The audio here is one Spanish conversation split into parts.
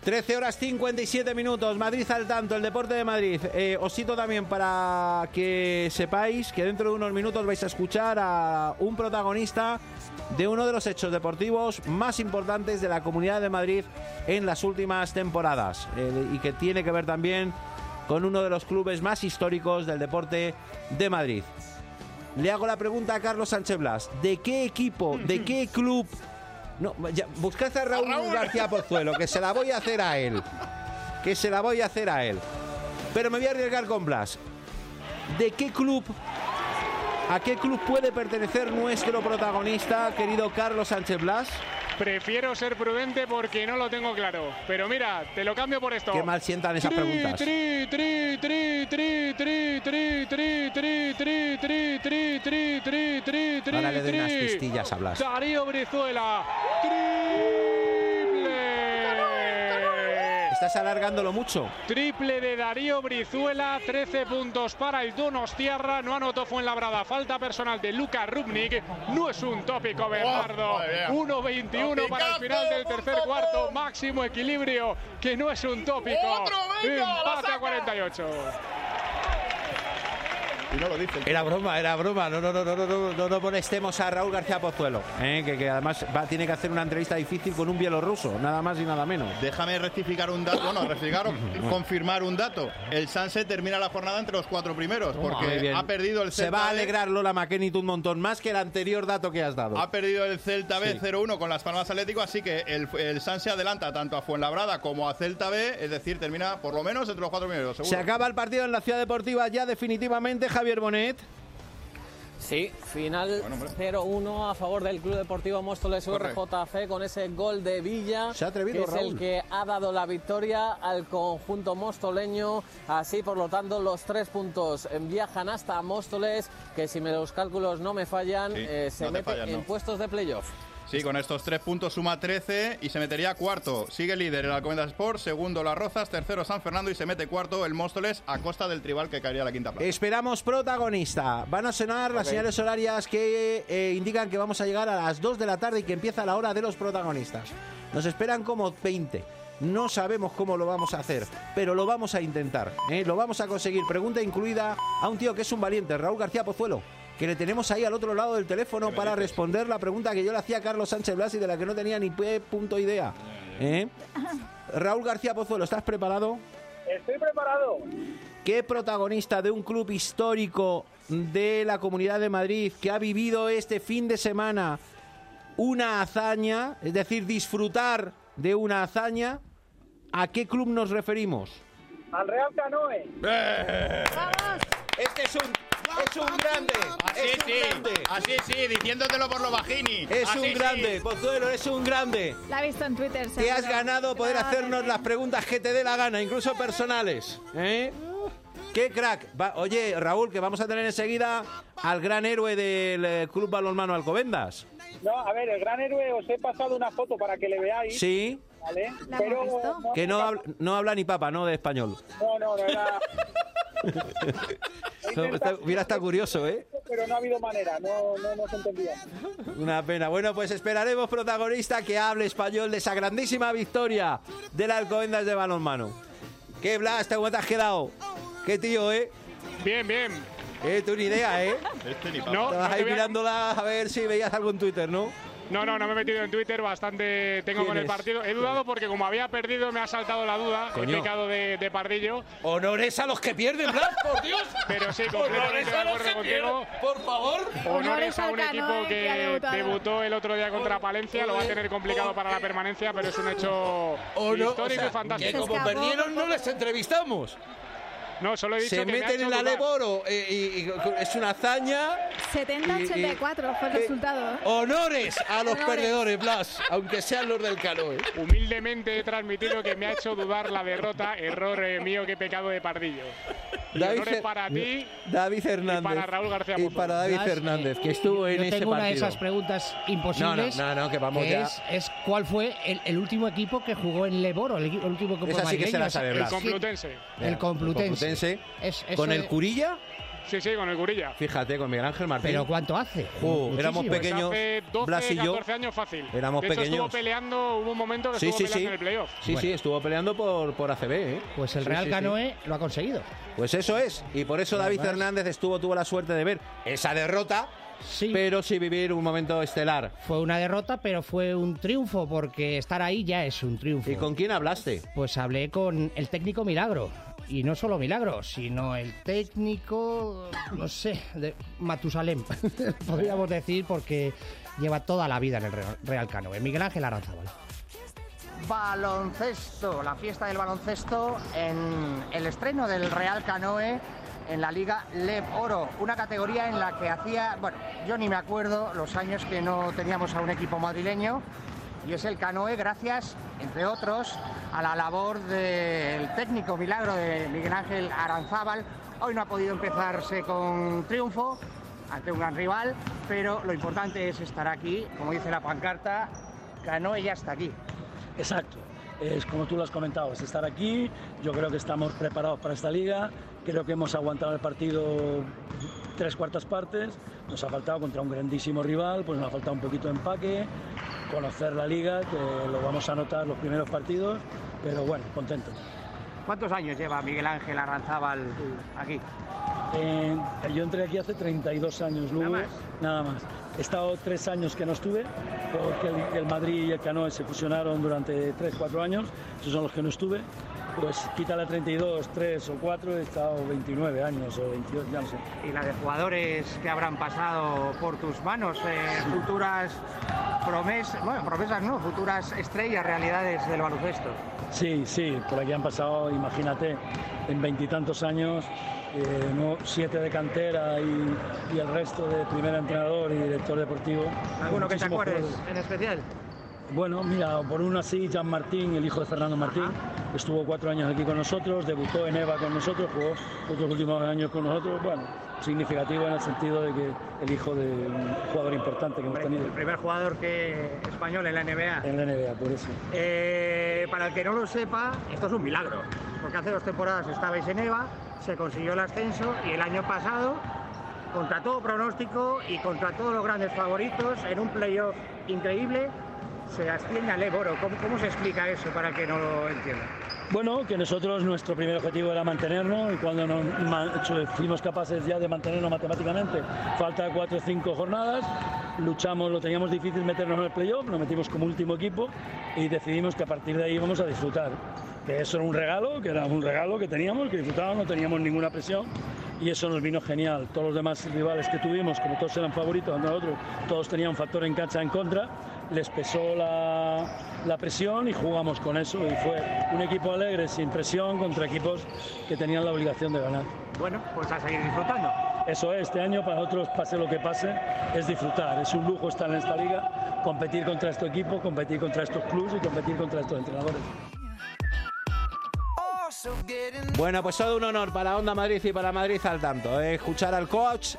13 horas 57 minutos, Madrid al tanto, el Deporte de Madrid. Os cito también para que sepáis que dentro de unos minutos vais a escuchar a un protagonista de uno de los hechos deportivos más importantes de la Comunidad de Madrid en las últimas temporadas y que tiene que ver también con uno de los clubes más históricos del Deporte de Madrid. Le hago la pregunta a Carlos Sánchez Blas. ¿De qué equipo, de qué club? No, ya, buscad a Raúl García Pozuelo, que se la voy a hacer a él. Pero me voy a arriesgar con Blas. ¿De qué club, a qué club puede pertenecer nuestro protagonista, querido Carlos Sánchez Blas? Prefiero ser prudente porque no lo tengo claro. Pero mira, te lo cambio por esto. Qué mal sientan esas preguntas. Ahora le doy unas pistillas a Blas. Darío Brizuela. Estás alargándolo mucho. Triple de Darío Brizuela, 13 puntos para el Donostiarra. No anotó Fuenlabrada. Falta personal de Luka Rubnik. No es un tópico, Bernardo. 1-21 para el final del tercer cuarto. Máximo equilibrio, que no es un tópico. Empate a 48. Y no lo dice. Era broma. No molestemos a Raúl García Pozuelo, que además tiene que hacer una entrevista difícil con un bielorruso, nada más y nada menos. Déjame rectificar un dato, confirmar un dato. El Sanse termina la jornada entre los 4 primeros, porque ha perdido el Celta. Se va a alegrar Lola McKennitt un montón más que el anterior dato que has dado. Ha perdido el Celta B 0-1 con Las Palmas Atlético, así que el Sanse adelanta tanto a Fuenlabrada como a Celta B, es decir, termina por lo menos entre los 4 primeros, seguro. Se acaba el partido en la Ciudad Deportiva ya definitivamente, Javier Bonet. Sí, final 0-1 a favor del Club Deportivo Móstoles RJC con ese gol de Villa. Se ha atrevido, que es Raúl, el que ha dado la victoria al conjunto mostoleño. Así, por lo tanto, los 3 puntos viajan hasta Móstoles, que si los cálculos no me fallan, se mete en puestos de playoff. Sí, con estos 3 puntos suma 13 y se metería cuarto. Sigue líder el Alcobendas Sport, segundo Las Rozas, tercero San Fernando y se mete cuarto el Móstoles a costa del Tribal, que caería a la quinta plaza. Esperamos protagonista. Van a sonar las señales horarias que indican que vamos a llegar a las 2 de la tarde y que empieza la hora de los protagonistas. Nos esperan como 20. No sabemos cómo lo vamos a hacer, pero lo vamos a intentar. Lo vamos a conseguir. Pregunta incluida a un tío que es un valiente, Raúl García Pozuelo, que le tenemos ahí al otro lado del teléfono para responder la pregunta que yo le hacía a Carlos Sánchez Blas y de la que no tenía ni punto idea. Raúl García Pozuelo, ¿estás preparado? Estoy preparado. ¿Qué protagonista de un club histórico de la Comunidad de Madrid que ha vivido este fin de semana una hazaña, es decir, disfrutar de una hazaña, a qué club nos referimos? Al Real Canoe. ¡Vamos! Este es un grande. Así sí, diciéndotelo por lo bajini. Es un grande, Pozuelo, es un grande. La he visto en Twitter. Te has ganado poder hacernos las preguntas que te dé la gana, incluso personales. ¡Qué crack! Oye, Raúl, que vamos a tener enseguida al gran héroe del Club Balonmano Alcobendas. No, a ver, el gran héroe, os he pasado una foto para que le veáis. Sí. ¿Vale? ¿La Pero hemos visto? Que no habla ni papa, ¿no? De español. No era... Mira, está curioso, ¿eh? Pero no ha habido manera, no se entendía. Una pena. Bueno, pues esperaremos protagonista que hable español de esa grandísima victoria del Alcobendas de balonmano. ¿Qué, Blas? ¿Cómo te has quedado? ¿Qué tío, eh? Bien. Tú ni idea, ¿eh? No, te vas a ir mirándola a ver si veías algo en Twitter, ¿no? No, me he metido en Twitter, bastante tengo con el partido. He dudado porque como había perdido me ha saltado la duda. Coño. He pecado de pardillo. Honores a los que pierden, Blas, por Dios. Pero sí, completamente de acuerdo contigo. Por favor. Honores a un al equipo Canoe que ha debutado. debutó el otro día contra Palencia. Lo va a tener complicado para la permanencia, pero es un hecho histórico y fantástico. Que como perdieron no les entrevistamos. No, solo he dicho Se que me ha meten hecho en la dudar. Leboro y es una hazaña. 70-84 fue el resultado. Honores a los perdedores, Blas, aunque sean los del Canoe. Humildemente he transmitido que me ha hecho dudar la derrota. Error mío, que he pecado de pardillo. Honores para ti, David Hernández, y para Raúl García y Pozuelo. para David Blas, Hernández, que estuvo en ese partido. Yo tengo una de esas preguntas imposibles. No, que vamos ya. Es ¿cuál fue el último equipo que jugó en Leboro? El último equipo Esa sí que se la madrileño. sabe, El Blas. Complutense. El Complutense. ¿Con el Curilla? Sí, con el Gurilla. Fíjate, con Miguel Ángel Martín. ¿Pero cuánto hace? Éramos pequeños. Pues hace 12, 14 años fácil. Éramos de hecho, pequeños. Estuvo peleando, hubo un momento que estuvo peleando en el playoff. Sí, estuvo peleando por ACB, ¿eh? Pues el Real Canoe lo ha conseguido. Pues eso es. Y por eso David Hernández tuvo la suerte de ver esa derrota. Sí. Pero sí vivir un momento estelar. Fue una derrota, pero fue un triunfo, porque estar ahí ya es un triunfo. ¿Y con quién hablaste? Pues hablé con el técnico Milagro. Y no solo Milagro, sino el técnico, no sé, de Matusalem, podríamos decir, porque lleva toda la vida en el Real Canoe. Miguel Ángel Aranzábal. Baloncesto, la fiesta del baloncesto en el estreno del Real Canoe en la Liga LEB Oro, una categoría en la que hacía, bueno, yo ni me acuerdo los años que no teníamos a un equipo madrileño, y es el Canoe gracias, entre otros, a la labor del técnico Milagro de Miguel Ángel Aranzábal. Hoy no ha podido empezarse con triunfo ante un gran rival, pero lo importante es estar aquí, como dice la pancarta, Canoe ya está aquí. Exacto, es como tú lo has comentado, es estar aquí. Yo creo que estamos preparados para esta liga, creo que hemos aguantado el partido 3/4 partes, nos ha faltado contra un grandísimo rival, pues nos ha faltado un poquito de empaque, conocer la liga, que lo vamos a notar los primeros partidos, pero bueno, contentos. ¿Cuántos años lleva Miguel Ángel Aranzábal aquí? Yo entré aquí hace 32 años, luego, nada más. He estado 3 años que no estuve, porque el Madrid y el Canoe se fusionaron durante 3-4 años, esos son los que no estuve. Pues quítale 32, 3 o 4, he estado 29 años o 22, ya no sé. ¿Y la de jugadores que habrán pasado por tus manos? Futuras promesas, bueno, promesas no, futuras estrellas, realidades del baloncesto. Sí, por aquí han pasado, imagínate, en 20 y tantos años, 7 de cantera y el resto de primer entrenador y director deportivo. ¿Alguno que te acuerdes en especial? Bueno, mira, por uno así, Jan Martín, el hijo de Fernando Martín, estuvo 4 años aquí con nosotros, debutó en EVA con nosotros, jugó otros últimos años con nosotros, bueno, significativo en el sentido de que el hijo de un jugador importante que hemos tenido. El primer jugador español en la NBA. En la NBA, por eso. Para el que no lo sepa, esto es un milagro, porque hace 2 temporadas estabais en EVA, se consiguió el ascenso y el año pasado, contra todo pronóstico y contra todos los grandes favoritos, en un playoff increíble, se asciende al LEB Oro. ¿Cómo se explica eso para el que no lo entienda? Bueno, que nosotros nuestro primer objetivo era mantenernos, y cuando fuimos capaces ya de mantenernos matemáticamente, falta 4 o 5 jornadas, luchamos, lo teníamos difícil meternos en el playoff, nos metimos como último equipo y decidimos que a partir de ahí íbamos a disfrutar. Que eso era un regalo que teníamos, que disfrutábamos, no teníamos ninguna presión y eso nos vino genial. Todos los demás rivales que tuvimos, como todos eran favoritos, nosotros todos tenían un factor en cancha en contra, les pesó la presión y jugamos con eso y fue un equipo alegre, sin presión, contra equipos que tenían la obligación de ganar. Bueno, pues a seguir disfrutando. Eso es, este año para nosotros, pase lo que pase, es disfrutar. Es un lujo estar en esta liga, competir contra este equipo, competir contra estos clubes y competir contra estos entrenadores. Bueno, pues todo un honor para Onda Madrid y para Madrid al tanto, escuchar al coach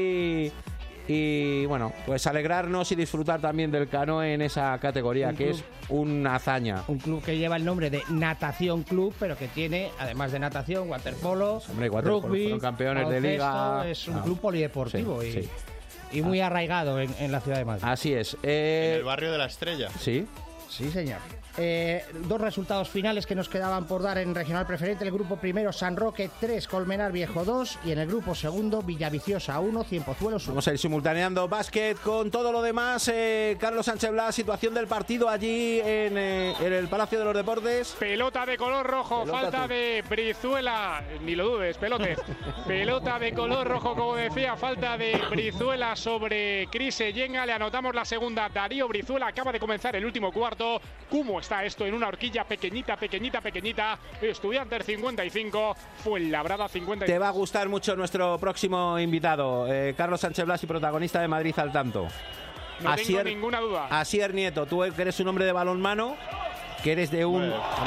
y bueno, pues alegrarnos y disfrutar también del Canoe en esa categoría, que es una hazaña. Un club que lleva el nombre de Natación Club, pero que tiene, además de natación, waterpolo, rugby, fueron campeones de liga. Es un club polideportivo y muy arraigado en la ciudad de Madrid. Así es. En el barrio de la Estrella. Sí. Sí, señor. 2 resultados finales que nos quedaban por dar en regional preferente. El grupo primero, San Roque 3, Colmenar Viejo 2, y en el grupo segundo, Villaviciosa 1, Cienpozuelos 1. Vamos a ir simultaneando básquet con todo lo demás. Carlos Sánchez Blas, situación del partido allí en el Palacio de los Deportes. Pelota de color rojo, falta de Brizuela, ni lo dudes, pelotes. Pelota de color rojo, como decía, falta de Brizuela sobre Cris Yenga. Le anotamos la segunda, Darío Brizuela. Acaba de comenzar el último cuarto. ¿Cómo está esto en una horquilla pequeñita? Estudiantes 55, Fuenlabrada 50. Te va a gustar mucho nuestro próximo invitado, Carlos Sánchez Blas, y protagonista de Madrid al tanto. No tengo ninguna duda. Asier Nieto, tú que eres un hombre de balonmano, que eres de un... Hombre,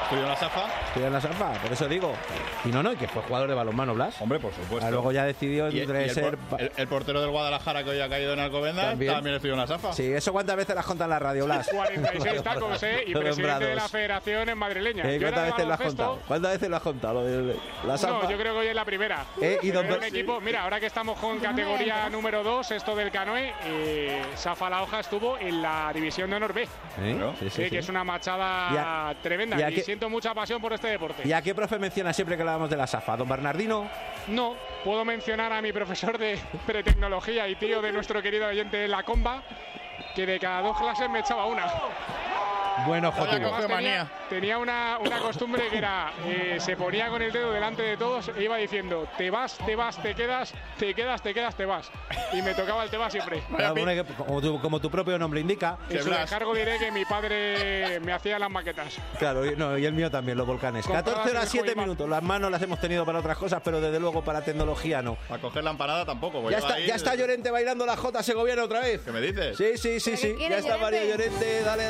Estudió en la SAFA. Estudió en la SAFA, por eso digo. Y no, y que fue jugador de balonmano, Blas. Hombre, por supuesto. Luego ya decidió ser... El portero del Guadalajara que hoy ha caído en Alcobendas también estudió en la SAFA. Sí, ¿eso cuántas veces lo has contado en la radio, Blas? 46 tacos, y presidente de la federación en madrileña. ¿Cuántas veces lo has contado? ¿Cuántas veces lo has contado, lo de la SAFA? No, yo creo que hoy es la primera. ¿Y dónde? Un equipo, mira, ahora que estamos con categoría número 2, esto del canoe, Safa La Hoja estuvo en la división de honor B. Sí, que es una machada tremenda. Y siento mucha pasión por este deporte. ¿Y a qué profe menciona siempre que hablamos de la SAFA? ¿Don Bernardino? No, puedo mencionar a mi profesor de pretecnología y tío de nuestro querido oyente La Comba, que de cada 2 clases me echaba una. Bueno, tenía una costumbre que era, se ponía con el dedo delante de todos e iba diciendo, te vas, te quedas, te vas. Y me tocaba el te vas siempre. Como tu propio nombre indica. En su descargo diré que mi padre me hacía las maquetas. Claro, y el mío también, los volcanes. 14 horas 7 minutos. Las manos las hemos tenido para otras cosas, pero desde luego para tecnología no. Para coger la empanada tampoco. Ya está Llorente bailando la Jota Segoviana otra vez. ¿Qué me dices? Sí. Ya está María Llorente. Dale.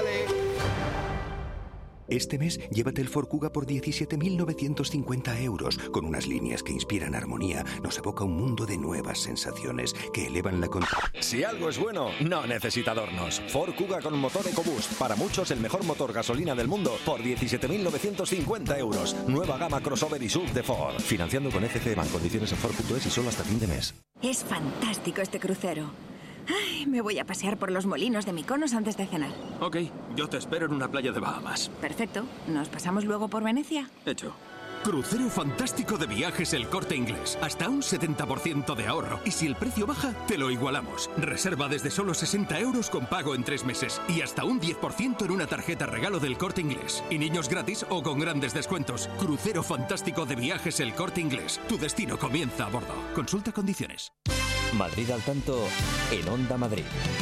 Este mes, llévate el Ford Kuga por 17.950 euros. Con unas líneas que inspiran armonía, nos evoca un mundo de nuevas sensaciones que elevan la... Si algo es bueno, no necesita adornos. Ford Kuga con motor EcoBoost. Para muchos, el mejor motor gasolina del mundo por 17.950 euros. Nueva gama crossover y SUV de Ford. Financiando con FCM. Condiciones en Ford.es y solo hasta fin de mes. Es fantástico este crucero. Ay, me voy a pasear por los molinos de Mykonos antes de cenar. Ok, yo te espero en una playa de Bahamas. Perfecto. ¿Nos pasamos luego por Venecia? Hecho. Crucero fantástico de Viajes El Corte Inglés. Hasta un 70% de ahorro. Y si el precio baja, te lo igualamos. Reserva desde solo 60 euros con pago en 3 meses. Y hasta un 10% en una tarjeta regalo del Corte Inglés. Y niños gratis o con grandes descuentos. Crucero fantástico de Viajes El Corte Inglés. Tu destino comienza a bordo. Consulta condiciones. Madrid al tanto en Onda Madrid.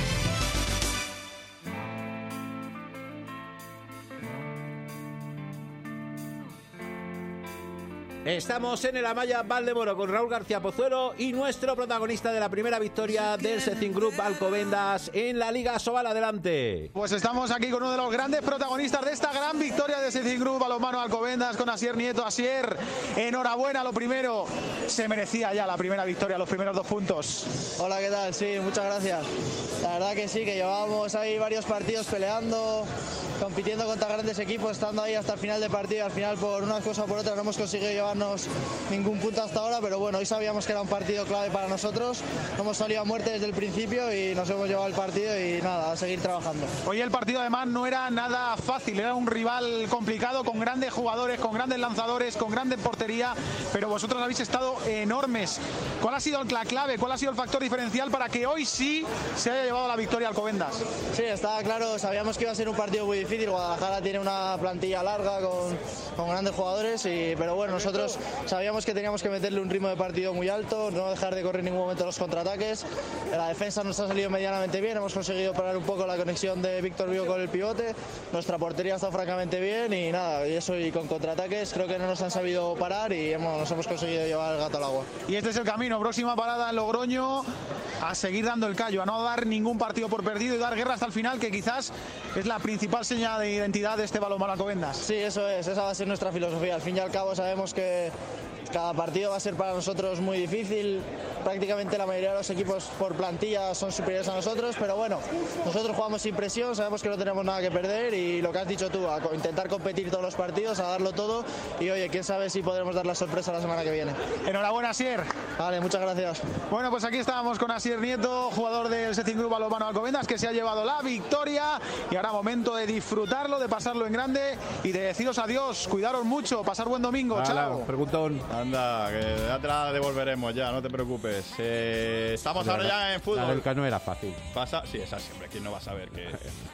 Estamos en el Amaya Valdemoro con Raúl García Pozuelo y nuestro protagonista de la primera victoria del Secin Group Alcobendas en la Liga Sobal. Adelante. Pues estamos aquí con uno de los grandes protagonistas de esta gran victoria del Secin Group Balonmano Alcobendas, con Asier Nieto. Asier, enhorabuena, lo primero. Se merecía ya la primera victoria, los primeros 2 puntos. Hola, ¿qué tal? Sí, muchas gracias. La verdad que sí, que llevábamos ahí varios partidos peleando, compitiendo contra grandes equipos, estando ahí hasta el final de partido. Al final, por unas cosas o por otras, no hemos conseguido llevarnos ningún punto hasta ahora, pero bueno, hoy sabíamos que era un partido clave para nosotros. Hemos salido a muerte desde el principio y nos hemos llevado el partido y nada, a seguir trabajando. Hoy el partido además no era nada fácil, era un rival complicado, con grandes jugadores, con grandes lanzadores, con grande portería, pero vosotros habéis estado enormes. ¿Cuál ha sido la clave, cuál ha sido el factor diferencial para que hoy sí se haya llevado la victoria Alcobendas? Sí, estaba claro, sabíamos que iba a ser un partido muy difícil. Guadalajara tiene una plantilla larga con grandes jugadores, pero bueno, nosotros sabíamos que teníamos que meterle un ritmo de partido muy alto, no dejar de correr en ningún momento los contraataques. La defensa nos ha salido medianamente bien, hemos conseguido parar un poco la conexión de Víctor Vigo con el pivote, nuestra portería ha estado francamente bien y nada, y eso, y con contraataques creo que no nos han sabido parar y nos hemos conseguido llevar el gato al agua. Y este es el camino, próxima parada en Logroño, a seguir dando el callo, a no dar ningún partido por perdido y dar guerra hasta el final, que quizás es la principal señal de identidad de este balonmano Alcobendas. Sí, eso es, esa va a ser nuestra filosofía. Al fin y al cabo sabemos que cada partido va a ser para nosotros muy difícil. Prácticamente la mayoría de los equipos por plantilla son superiores a nosotros, pero bueno, nosotros jugamos sin presión, sabemos que no tenemos nada que perder y lo que has dicho tú, a intentar competir todos los partidos, a darlo todo y oye, quién sabe si podremos dar la sorpresa la semana que viene. Enhorabuena, Asier. Vale, muchas gracias. Bueno, pues aquí estábamos con Asier Nieto, jugador del Secin Group Balonmano Alcobendas, que se ha llevado la victoria y ahora momento de disfrutarlo, de pasarlo en grande y de deciros adiós, cuidaros mucho, pasar buen domingo. Chao. Preguntón. Anda, que ya te la devolveremos ya, no te preocupes. Estamos ahora ya en fútbol. La del Cano era fácil. Sí, esa siempre, ¿quién no va a saber que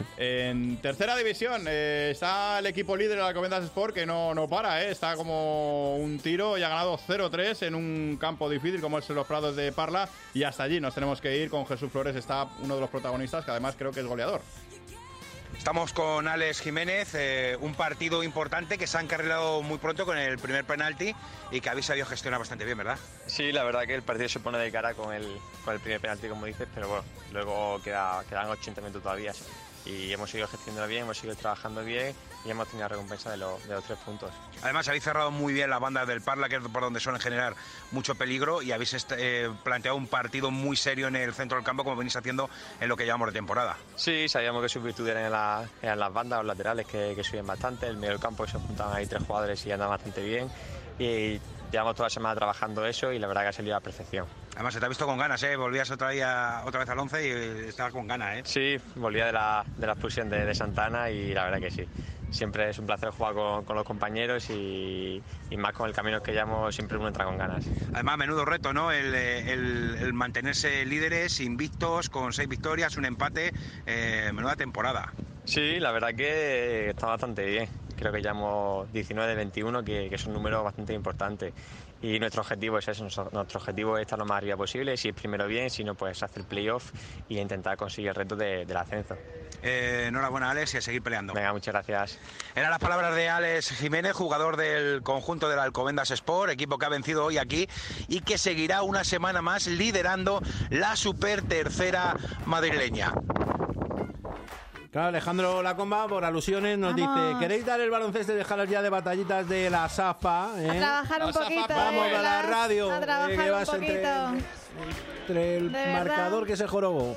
en tercera división está el equipo líder de la Alcobendas Sport, que no para, está como un tiro y ha ganado 0-3 en un campo difícil como es Los Prados de Parla, y hasta allí nos tenemos que ir. Con Jesús Flores está uno de los protagonistas, que además creo que es goleador. Estamos con Alex Jiménez, un partido importante que se ha encarrilado muy pronto con el primer penalti y que habéis sabido gestionar bastante bien, ¿verdad? Sí, la verdad que el partido se pone de cara con el primer penalti, como dices, pero bueno, luego quedan 80 minutos todavía. y hemos seguido gestionando bien, hemos seguido trabajando bien y hemos tenido la recompensa de los 3 puntos. Además, habéis cerrado muy bien las bandas del Parla, que es por donde suelen generar mucho peligro, y habéis planteado un partido muy serio en el centro del campo, como venís haciendo en lo que llevamos de temporada. Sí, sabíamos que sus virtudes eran las bandas, los laterales, que suben bastante, el medio del campo, que se juntaban ahí 3 jugadores y andaban bastante bien, y llevamos toda la semana trabajando eso y la verdad que ha salido a perfección. Además, se te ha visto con ganas, ¿eh? Volvías otra vez al 11 y estabas con ganas, ¿eh? Sí, volvía de la expulsión de Santana y la verdad que sí. Siempre es un placer jugar con los compañeros y más con el camino que llevamos, siempre uno entra con ganas. Además, menudo reto, ¿no? El mantenerse líderes, invictos, con 6 victorias, un empate, menuda temporada. Sí, la verdad que está bastante bien. Creo que llevamos 19 de 21, que son números bastante importantes. Y nuestro objetivo es eso, nuestro objetivo es estar lo más arriba posible, si es primero bien, si no, pues hacer playoff y intentar conseguir el reto del ascenso. Enhorabuena, Alex, y a seguir peleando. Venga, muchas gracias. Eran las palabras de Alex Jiménez, jugador del conjunto del Alcobendas Sport, equipo que ha vencido hoy aquí y que seguirá una semana más liderando la Super Tercera madrileña. Claro, Alejandro Lacomba, por alusiones, nos dice: ¿queréis dar el baloncesto y dejaros ya de batallitas de la SAFA? A trabajar un poquito. Vamos a la radio. A trabajar un poquito. Entre el marcador que se jorobó.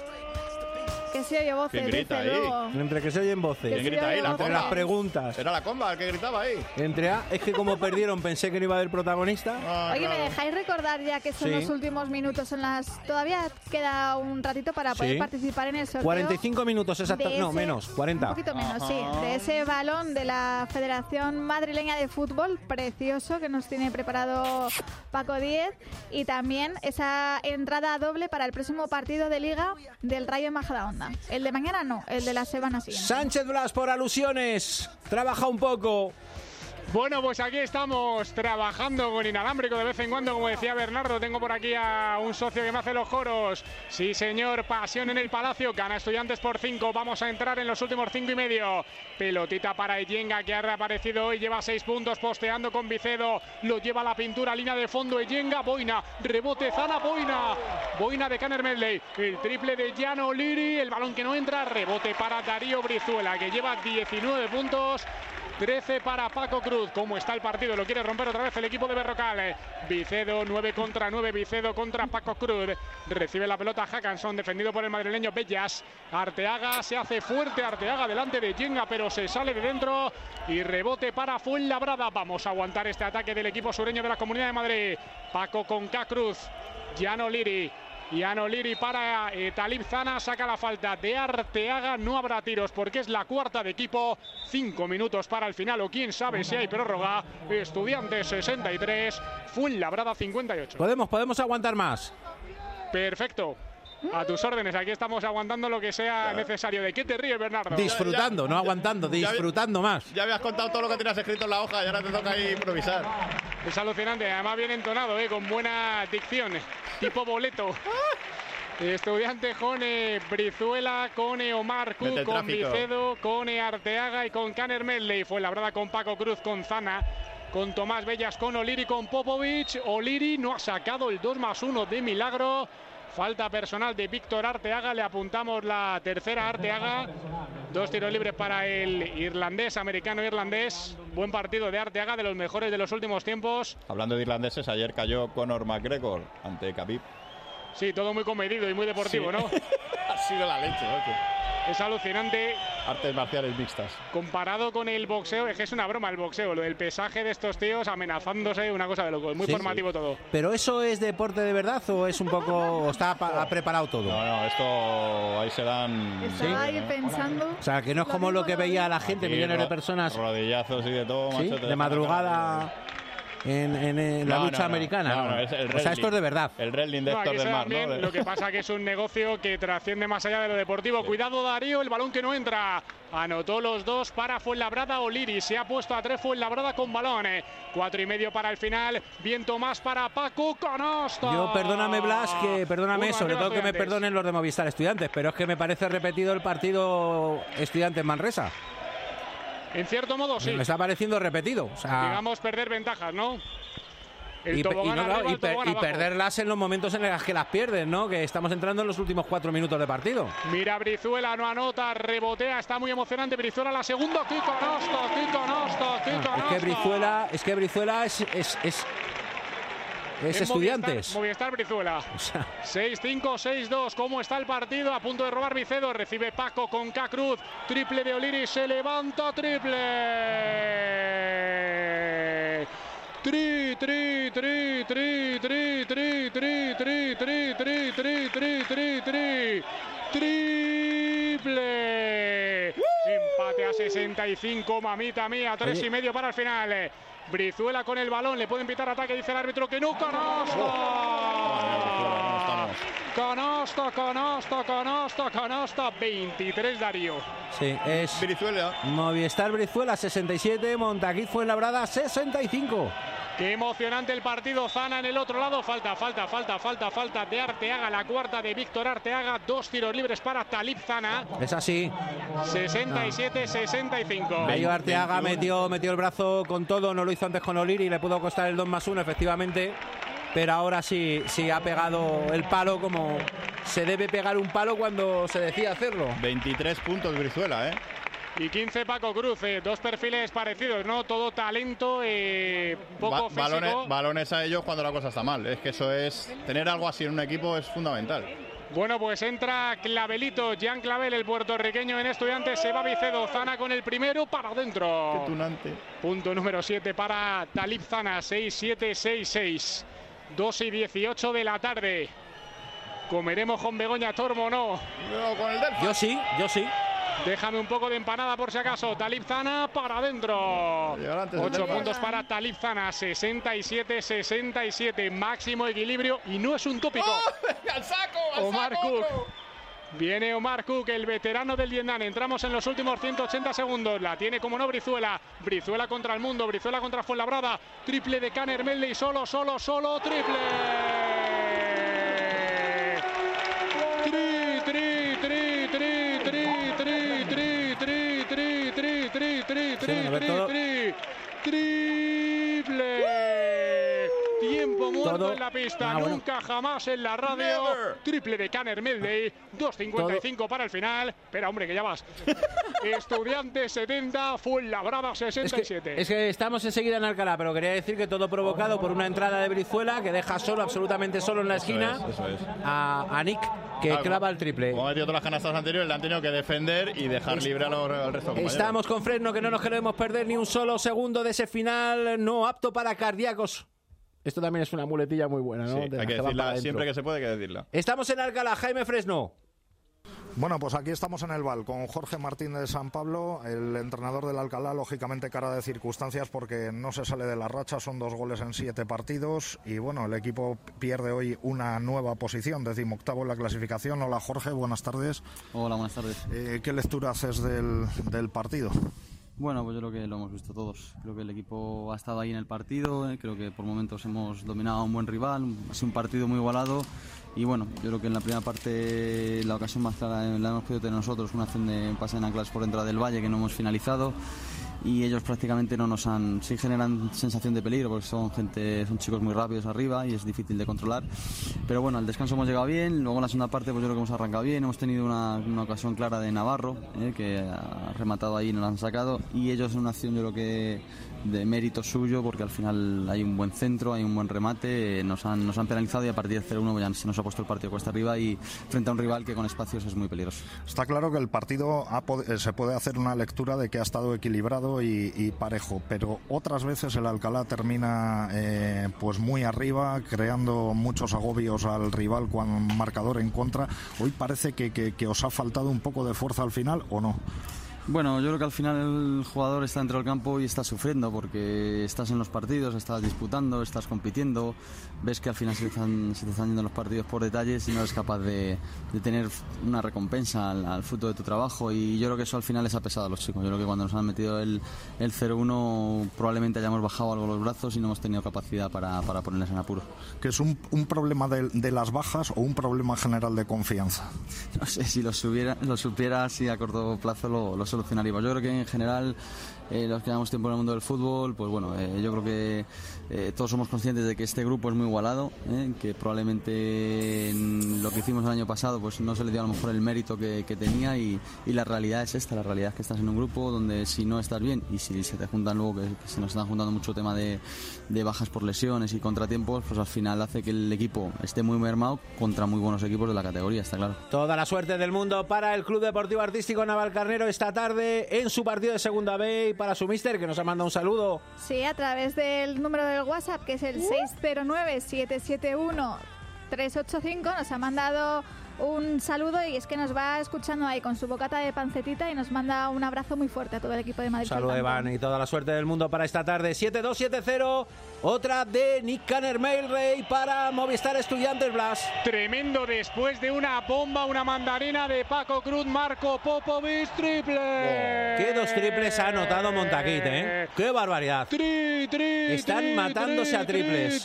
Que se oye voces, grita dice ahí? luego. Entre que se oyen voces. ¿Quién grita ahí? Entre las preguntas. Era la comba el que gritaba ahí. Es que como perdieron pensé que no iba a haber protagonista. Oye, ¿me dejáis recordar ya que son los últimos minutos Todavía queda un ratito para poder participar en el sorteo? 45 minutos exactamente. No, menos, 40. Un poquito menos, sí. De ese balón de la Federación Madrileña de Fútbol, precioso, que nos tiene preparado Paco Díez. Y también esa entrada doble para el próximo partido de Liga del Rayo Majadahonda. El de mañana no, el de la semana siguiente. Sánchez Blas, por alusiones. Trabaja un poco. Bueno, pues aquí estamos trabajando con inalámbrico de vez en cuando, como decía Bernardo. Tengo por aquí a un socio que me hace los coros. Sí, señor, pasión en el Palacio. Gana Estudiantes por 5. Vamos a entrar en los últimos 5 y medio. Pelotita para Eyenga, que ha reaparecido hoy. Lleva 6 puntos, posteando con Vicedo. Lo lleva a la pintura, línea de fondo. Eyenga, Boina, rebote, Zana, Boina. Boina de Caner Medley. El triple de Gianno Liri. El balón que no entra. Rebote para Darío Brizuela, que lleva 19 puntos. 13 para Paco Cruz. ¿Cómo está el partido? Lo quiere romper otra vez el equipo de Berrocal. Vicedo, 9 contra 9. Vicedo contra Paco Cruz. Recibe la pelota Hackanson, defendido por el madrileño Bellas. Arteaga se hace fuerte. Arteaga delante de Yenga, pero se sale de dentro. Y rebote para Fuenlabrada. Vamos a aguantar este ataque del equipo sureño de la Comunidad de Madrid. Paco con K. Cruz. Gianno Liri. Gianno Liri para Talib Zana, saca la falta de Arteaga. No habrá tiros porque es la cuarta de equipo. 5 minutos para el final, o quién sabe si hay prórroga. Estudiantes 63, Fuenlabrada 58. Podemos aguantar más. Perfecto. A tus órdenes, aquí estamos aguantando lo que sea necesario. ¿De qué te ríes, Bernardo? Disfrutando, no aguantando, disfrutando más. Ya habías contado todo lo que tenías escrito en la hoja y ahora te toca ahí improvisar. Es alucinante, además bien entonado, con buena dicción, tipo boleto. Estudiante con Brizuela, con Omar Kut, con Vicedo, con Arteaga y con Caner Medley. Fuenlabrada con Paco Cruz, con Zana, con Tomás Bellas, con Oliri, con Popovic. Oliri no ha sacado el 2+1 de milagro. Falta personal de Víctor Arteaga, le apuntamos la tercera a Arteaga. 2 tiros libres para el irlandés, americano-irlandés. Buen partido de Arteaga, de los mejores de los últimos tiempos. Hablando de irlandeses, ayer cayó Conor McGregor ante Khabib. Sí, todo muy comedido y muy deportivo, sí. ¿No? Ha sido la leche, oye. Es alucinante. Artes marciales mixtas. Comparado con el boxeo, es que es una broma el boxeo. Lo del pesaje de estos tíos amenazándose, una cosa de loco. Es muy formativo todo. ¿Pero eso es deporte de verdad o es un poco... o está preparado todo? No, esto ahí se dan... Estaba ahí pensando... O sea, que no es como lo que veía la gente, aquí, millones de personas... Rodillazos y de todo. ¿Sí? Macho, de madrugada... En la lucha americana. No, es el o sea, esto es de verdad. El wrestling de Héctor del Mar, ¿no? Lo que pasa que es un negocio que trasciende más allá de lo deportivo. Sí. Cuidado, Darío, el balón que no entra. Anotó los 2 para Fuenlabrada. Oliri se ha puesto a 3 Fuenlabrada con balón. 4 y medio para el final. Viento más para Paco. ¡Canasta! Yo, perdóname, Blas, perdóname, sobre todo que me perdonen los de Movistar Estudiantes, pero es que me parece repetido el partido Estudiantes-Manresa. En cierto modo, sí. Me está pareciendo repetido. O sea... digamos, perder ventajas, ¿no? El tobogán arriba, el tobogán y abajo. perderlas en los momentos en los que las pierdes, ¿no? Que estamos entrando en los últimos 4 minutos de partido. Mira, Brizuela no anota, rebotea, está muy emocionante. Brizuela la segunda, Kiko Nosto. Es que Brizuela es Estudiantes. Movistar Brizuela. 6-5, 6-2. ¿Cómo está el partido? A punto de robar Vicedo. Recibe Paco con K. Cruz. Triple de Oliri. Se levanta. Triple. Triple. Empate a 65. Mamita mía. 3,5 para el final. Brizuela con el balón, le pueden pitar ataque, dice el árbitro que no. Canosta. 23 Darío. Sí, es Brizuela. Movistar Brizuela 67, Montaquit Fuenlabrada 65. Qué emocionante el partido. Zana en el otro lado. Falta de Arteaga. La cuarta de Víctor Arteaga. 2 tiros libres para Talib Zana. Es así. 67-65. Ahí Arteaga metió el brazo con todo. No lo hizo antes con Oliri y le pudo costar el 2+1, efectivamente. Pero ahora sí ha pegado el palo como se debe pegar un palo cuando se decide hacerlo. 23 puntos Brizuela, Y 15 Paco Cruz, 2 perfiles parecidos, ¿no? Todo talento, poco físico. Balones a ellos cuando la cosa está mal. Es que eso es... Tener algo así en un equipo es fundamental. Bueno, pues entra Clavelito, Jean Clavel, el puertorriqueño en Estudiantes. Se va Vicedo, Zana con el primero para adentro. Qué tunante. Punto número 7 para Talib Zana, 6-7, 6-6. 2:18 de la tarde. ¿Comeremos con Begoña Tormo o no? No, con el Delfa. Yo sí. Déjame un poco de empanada por si acaso. Talib Zana para adentro. 8 puntos para Talib Zana. 67-67. Máximo equilibrio. Y no es un tópico. ¡Oh! ¡Al saco! Omar Cook. Viene Omar Cook, el veterano del Vietnam. Entramos en los últimos 180 segundos. La tiene como no Brizuela. Brizuela contra el mundo. Brizuela contra Fuenlabrada. Triple de Caner Medley. Solo. Triple. Triple. Tiempo muerto en la pista. Nunca jamás en la radio. Never. Triple de Caner Medley. 2:55 para el final. Espera, hombre, que ya vas. Estudiantes 70, Fuenlabrada 67. Es que estamos enseguida en Alcalá, pero quería decir que todo provocado por una entrada de Brizuela que deja absolutamente solo en la esquina eso es. A Nick, que clava el triple. Como ha metido todas las canastas anteriores, le han tenido que defender y dejar libre al resto. Estamos con Fresno, que no nos queremos perder ni un solo segundo de ese final no apto para cardíacos. Esto también es una muletilla muy buena, ¿no? Sí, hay que decirla siempre que se puede, hay que decirla. Estamos en Alcalá, Jaime Fresno. Bueno, pues aquí estamos en el Val con Jorge Martín de San Pablo, el entrenador del Alcalá, lógicamente cara de circunstancias porque no se sale de la racha, son 2 goles en 7 partidos y bueno, el equipo pierde hoy una nueva posición, 18º en la clasificación. Hola Jorge, buenas tardes. Hola, buenas tardes. ¿Qué lectura haces del partido? Bueno, pues yo creo que lo hemos visto todos. Creo que el equipo ha estado ahí en el partido, creo que por momentos hemos dominado a un buen rival, ha sido un partido muy igualado y bueno, yo creo que en la primera parte la ocasión más clara la hemos podido tener nosotros, una acción de pase en anclas por dentro del Valle que no hemos finalizado y ellos prácticamente no nos han, sí generan sensación de peligro porque son chicos muy rápidos arriba y es difícil de controlar, pero bueno, al descanso hemos llegado bien, luego en la segunda parte pues yo creo que hemos arrancado bien, hemos tenido una ocasión clara de Navarro que ha rematado ahí y nos la han sacado y ellos en una acción yo creo que de mérito suyo porque al final hay un buen centro, hay un buen remate, nos han penalizado y a partir de 0-1 ya se nos ha puesto el partido cuesta arriba y frente a un rival que con espacios es muy peligroso. Está claro que el partido se puede hacer una lectura de que ha estado equilibrado y parejo, pero otras veces el Alcalá termina pues muy arriba, creando muchos agobios al rival con marcador en contra. Hoy parece que os ha faltado un poco de fuerza al final, ¿o no? Bueno, yo creo que al final el jugador está dentro del campo y está sufriendo porque estás en los partidos, estás disputando, estás compitiendo, ves que al final se te están yendo los partidos por detalles y no eres capaz de tener una recompensa al fruto de tu trabajo y yo creo que eso al final les ha pesado a los chicos. Yo creo que cuando nos han metido el 0-1 probablemente hayamos bajado algo los brazos y no hemos tenido capacidad para ponerles en apuro. ¿Que es un problema de las bajas o un problema general de confianza? No sé, si lo supiera así a corto plazo lo solucionaríamos. Yo creo que en general los que llevamos tiempo en el mundo del fútbol, pues bueno, yo creo que todos somos conscientes de que este grupo es muy igualado, que probablemente en lo que hicimos el año pasado pues no se le dio a lo mejor el mérito que tenía, y la realidad es esta, la realidad es que estás en un grupo donde si no estás bien y si se te juntan luego que se nos están juntando mucho tema de bajas por lesiones y contratiempos, pues al final hace que el equipo esté muy mermado contra muy buenos equipos de la categoría, está claro. Toda la suerte del mundo para el Club Deportivo Artístico Navalcarnero esta tarde en su partido de Segunda B, y para su míster, que nos ha mandado un saludo. Sí, a través del número del WhatsApp, que es el 609-771-385, nos ha mandado un saludo, y es que nos va escuchando ahí con su bocata de pancetita y nos manda un abrazo muy fuerte a todo el equipo de Madrid. Saludos, Iván, y toda la suerte del mundo para esta tarde. 7-2-7-0, otra de Nick Canner Mailray para Movistar Estudiantes, Blas. Tremendo, después de una bomba, una mandarina de Paco Cruz, Marco Popovic, triple. Qué dos triples ha anotado Montaquit, qué barbaridad. Están matándose a triples.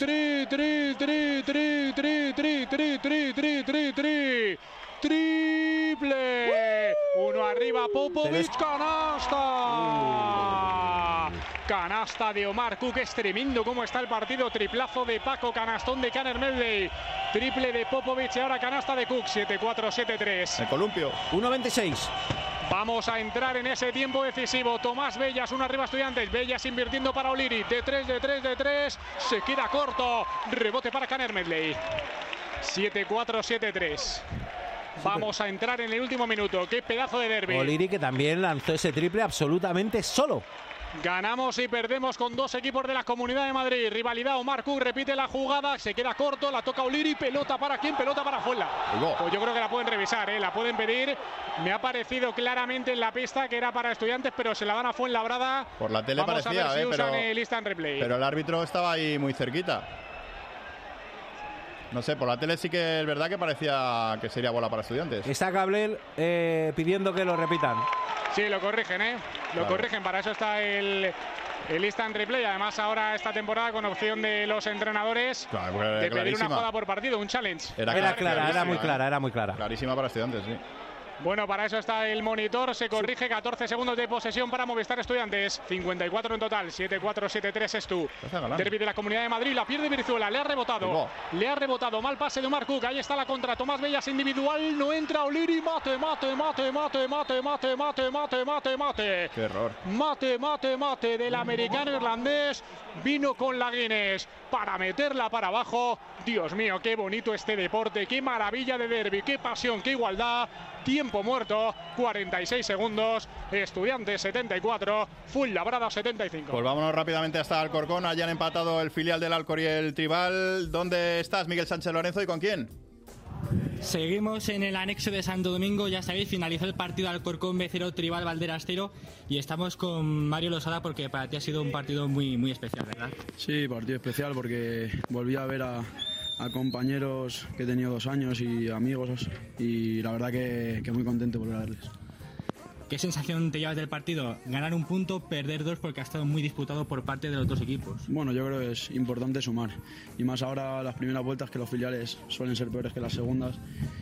Triple. Uno arriba, Popovic, canasta. Canasta de Omar Cook, es tremendo cómo está el partido. Triplazo de Paco, canastón de Canner Medley, triple de Popovic y ahora canasta de Cook. 7-4-7-3. El columpio. 1.26. Vamos a entrar en ese tiempo decisivo. Tomás Bellas, uno arriba Estudiantes. Bellas invirtiendo para O'Leary. De 3. Se queda corto. Rebote para Canner Medley. 7-4-7-3. Vamos a entrar en el último minuto. Qué pedazo de derbi. O'Leary, que también lanzó ese triple absolutamente solo. Ganamos y perdemos con dos equipos de la Comunidad de Madrid. Rivalidad, Omar Cook repite la jugada, se queda corto, la toca O'Leary. ¿Pelota para quién? Pelota para Fuenla. Pues yo creo que la pueden revisar, la pueden pedir. Me ha parecido claramente en la pista que era para Estudiantes, pero se la dan a Fuenlabrada. Por la tele Vamos parecía, a ver si usan el instant replay. Pero el árbitro estaba ahí muy cerquita. No sé, por la tele sí que es verdad que parecía que sería bola para Estudiantes. Está Gabriel pidiendo que lo repitan. Sí, lo corrigen, Lo corrigen, para eso está el instant replay. Además, ahora esta temporada con opción de los entrenadores de pedir una jugada por partido, un challenge. Era clara, era muy clara. Clarísima para Estudiantes, sí. Bueno, para eso está el monitor, se corrige. 14 segundos de posesión para Movistar Estudiantes, 54 en total. 7-4-7-3 es tú. Derbi de la Comunidad de Madrid, la pierde Brizuela, le ha rebotado. Mal pase de Omar Cook, ahí está la contra. Tomás Bellas individual, no entra O'Leary. Mate. Qué error. Mate del americano irlandés. Vino con la Guinness para meterla para abajo. Dios mío, qué bonito este deporte, qué maravilla de derbi, qué pasión, qué igualdad. Tiempo muerto, 46 segundos. Estudiantes 74, Fuenlabrada 75. Pues vámonos rápidamente hasta Alcorcón. Allá han empatado el filial del Alcor y el Tribal. ¿Dónde estás, Miguel Sánchez Lorenzo, y con quién? Seguimos en el anexo de Santo Domingo, ya sabéis, finalizó el partido Alcorcón B0, Tribal Valderas 0, y estamos con Mario Losada porque para ti ha sido un partido muy especial, ¿verdad? Sí, partido especial porque volví a ver a compañeros que he tenido 2 años y amigos, y la verdad que muy contento de volver a verles. ¿Qué sensación te llevas del partido? Ganar un punto, perder 2, porque ha estado muy disputado por parte de los dos equipos. Bueno, yo creo que es importante sumar, y más ahora las primeras vueltas, que los filiales suelen ser peores que las segundas,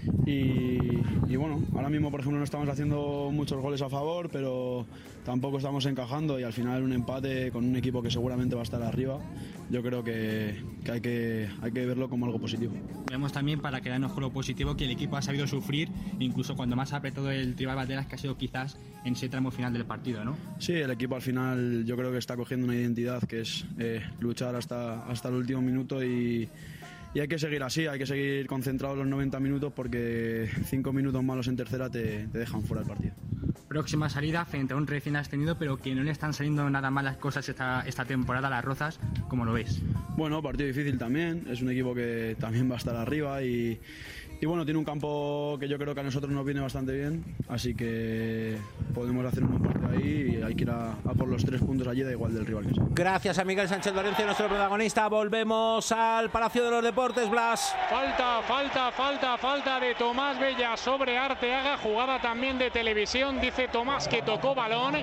y bueno, ahora mismo por ejemplo no estamos haciendo muchos goles a favor, pero tampoco estamos encajando, y al final un empate con un equipo que seguramente va a estar arriba, yo creo que hay que verlo como algo positivo. Vemos también, para quedarnos con lo positivo, que el equipo ha sabido sufrir, incluso cuando más ha apretado el Tribal Valderas, que ha sido quizás en ese tramo final del partido, ¿no? Sí, el equipo al final yo creo que está cogiendo una identidad que es luchar hasta el último minuto, y hay que seguir así, hay que seguir concentrados los 90 minutos, porque 5 minutos malos en tercera te dejan fuera del partido. Próxima salida frente a un recién ascendido, pero que no le están saliendo nada mal las cosas esta temporada, las Rozas, ¿cómo lo ves? Bueno, partido difícil también, es un equipo que también va a estar arriba, y bueno, tiene un campo que yo creo que a nosotros nos viene bastante bien, así que podemos hacer un buen partido ahí, y hay que ir a por los 3 puntos allí, da igual del rival que sea. Gracias a Miguel Sánchez Lorenzo, nuestro protagonista. Volvemos al Palacio de los Deportes, Blas. Falta de Tomás Bellas sobre Arteaga, jugada también de televisión. Dice Tomás que tocó balón,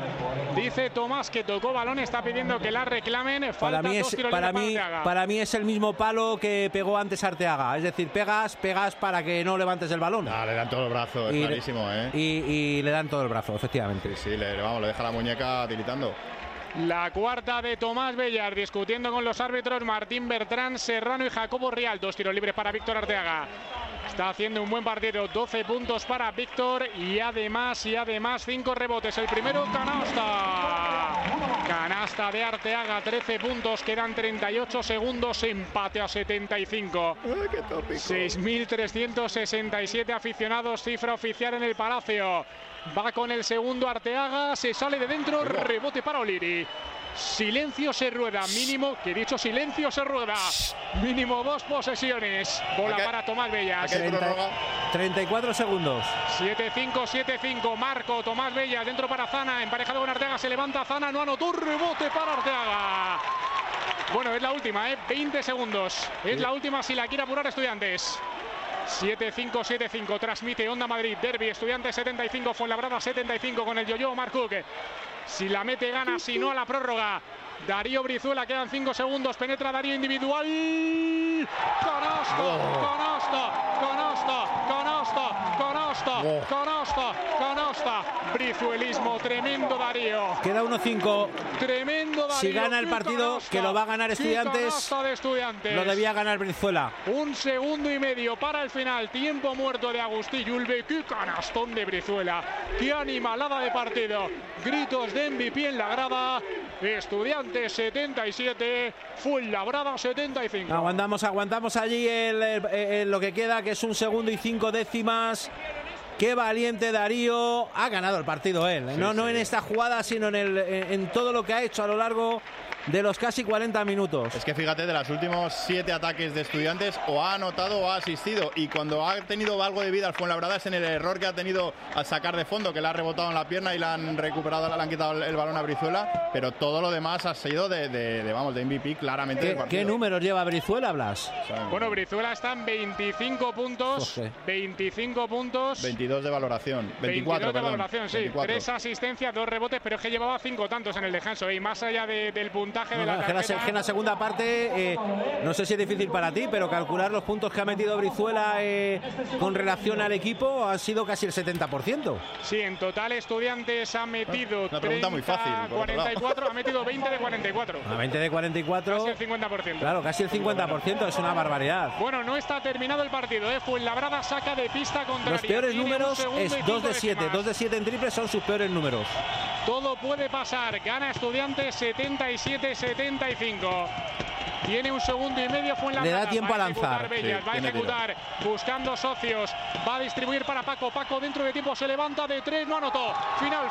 está pidiendo que la reclamen. Para mí es el mismo palo que pegó antes Arteaga, es decir, pegas para para que no levantes el balón. Le dan todo el brazo, es clarísimo, ¿eh? Y le dan todo el brazo, efectivamente. Sí, le deja la muñeca tiritando. La cuarta de Tomás Bellar, discutiendo con los árbitros Martín Bertrán, Serrano y Jacobo Rial. 2 tiros libres para Víctor Arteaga. Está haciendo un buen partido, 12 puntos para Víctor y además 5 rebotes. El primero, canasta de Arteaga, 13 puntos, quedan 38 segundos, empate a 75. ¡Qué tópico! 6.367 aficionados, cifra oficial en el Palacio. Va con el segundo Arteaga, se sale de dentro, rebote para O'Leary. Silencio se rueda, mínimo, que he dicho silencio se rueda. Mínimo 2 posesiones. Bola para Tomás Bellas. 34 segundos. 7-5. Marco, Tomás Bellas, dentro para Zana, emparejado con Arteaga, se levanta Zana, no anotó, rebote para Arteaga. Bueno, es la última, 20 segundos. Es la última si la quiere apurar Estudiantes. 7-5. Transmite Onda Madrid, Derbi, Estudiantes 75, Fuenlabrada 75 con el yo-yo Marc Cook. Si la mete gana, si no a la prórroga. Darío Brizuela, quedan 5 segundos, penetra Darío individual. Canasta. Brizuelismo, tremendo Darío. Queda 1-5. Tremendo Darío. Si gana el partido, que lo va a ganar Estudiantes, lo debía ganar Brizuela. 1 segundo y medio para el final. Tiempo muerto de Agustí Yulbe. Qué canastón de Brizuela. Qué animalada de partido. Gritos de MVP en la grada. Estudiantes 77, Fuenlabrada 75. Aguantamos allí lo que queda, que es 1 segundo y 5 décimas. Qué valiente Darío. Ha ganado el partido él. Sí, no en esta jugada, sino en todo lo que ha hecho a lo largo de los casi 40 minutos. Es que fíjate, de los últimos 7 ataques de Estudiantes, o ha anotado o ha asistido. Y cuando ha tenido algo de vida al Fuenlabrada es en el error que ha tenido al sacar de fondo, que le ha rebotado en la pierna y le han recuperado, le han quitado el balón a Brizuela. Pero todo lo demás ha sido de MVP claramente del partido. ¿Qué números lleva Brizuela, Blas? Bueno, Brizuela está en 25 puntos. 25 puntos. 22 de valoración. 22 de valoración, sí. 3 asistencias, 2 rebotes, pero es que llevaba 5 tantos en el descanso. Y más allá del puntaje de la tarjeta. En la segunda parte, no sé si es difícil para ti, pero calcular los puntos que ha metido Brizuela con relación al equipo ha sido casi el 70%. Sí, en total Estudiantes ha metido una pregunta 30, muy fácil, 44, ha metido 20 de 44. A 20 de 44. Casi el 50%. Claro, casi el 50%, es una barbaridad. Bueno, no está terminado el partido, Fuenlabrada saca de pista contraria. Los peores números es 2 de 7. 2 de 7 en triple son sus peores números. Todo puede pasar. Gana Estudiantes 77-75. Tiene 1 segundo y medio. Le da tiempo a lanzar. Va a ejecutar. Buscando socios. Va a distribuir para Paco. Paco dentro de tiempo se levanta de 3. No anotó. Final.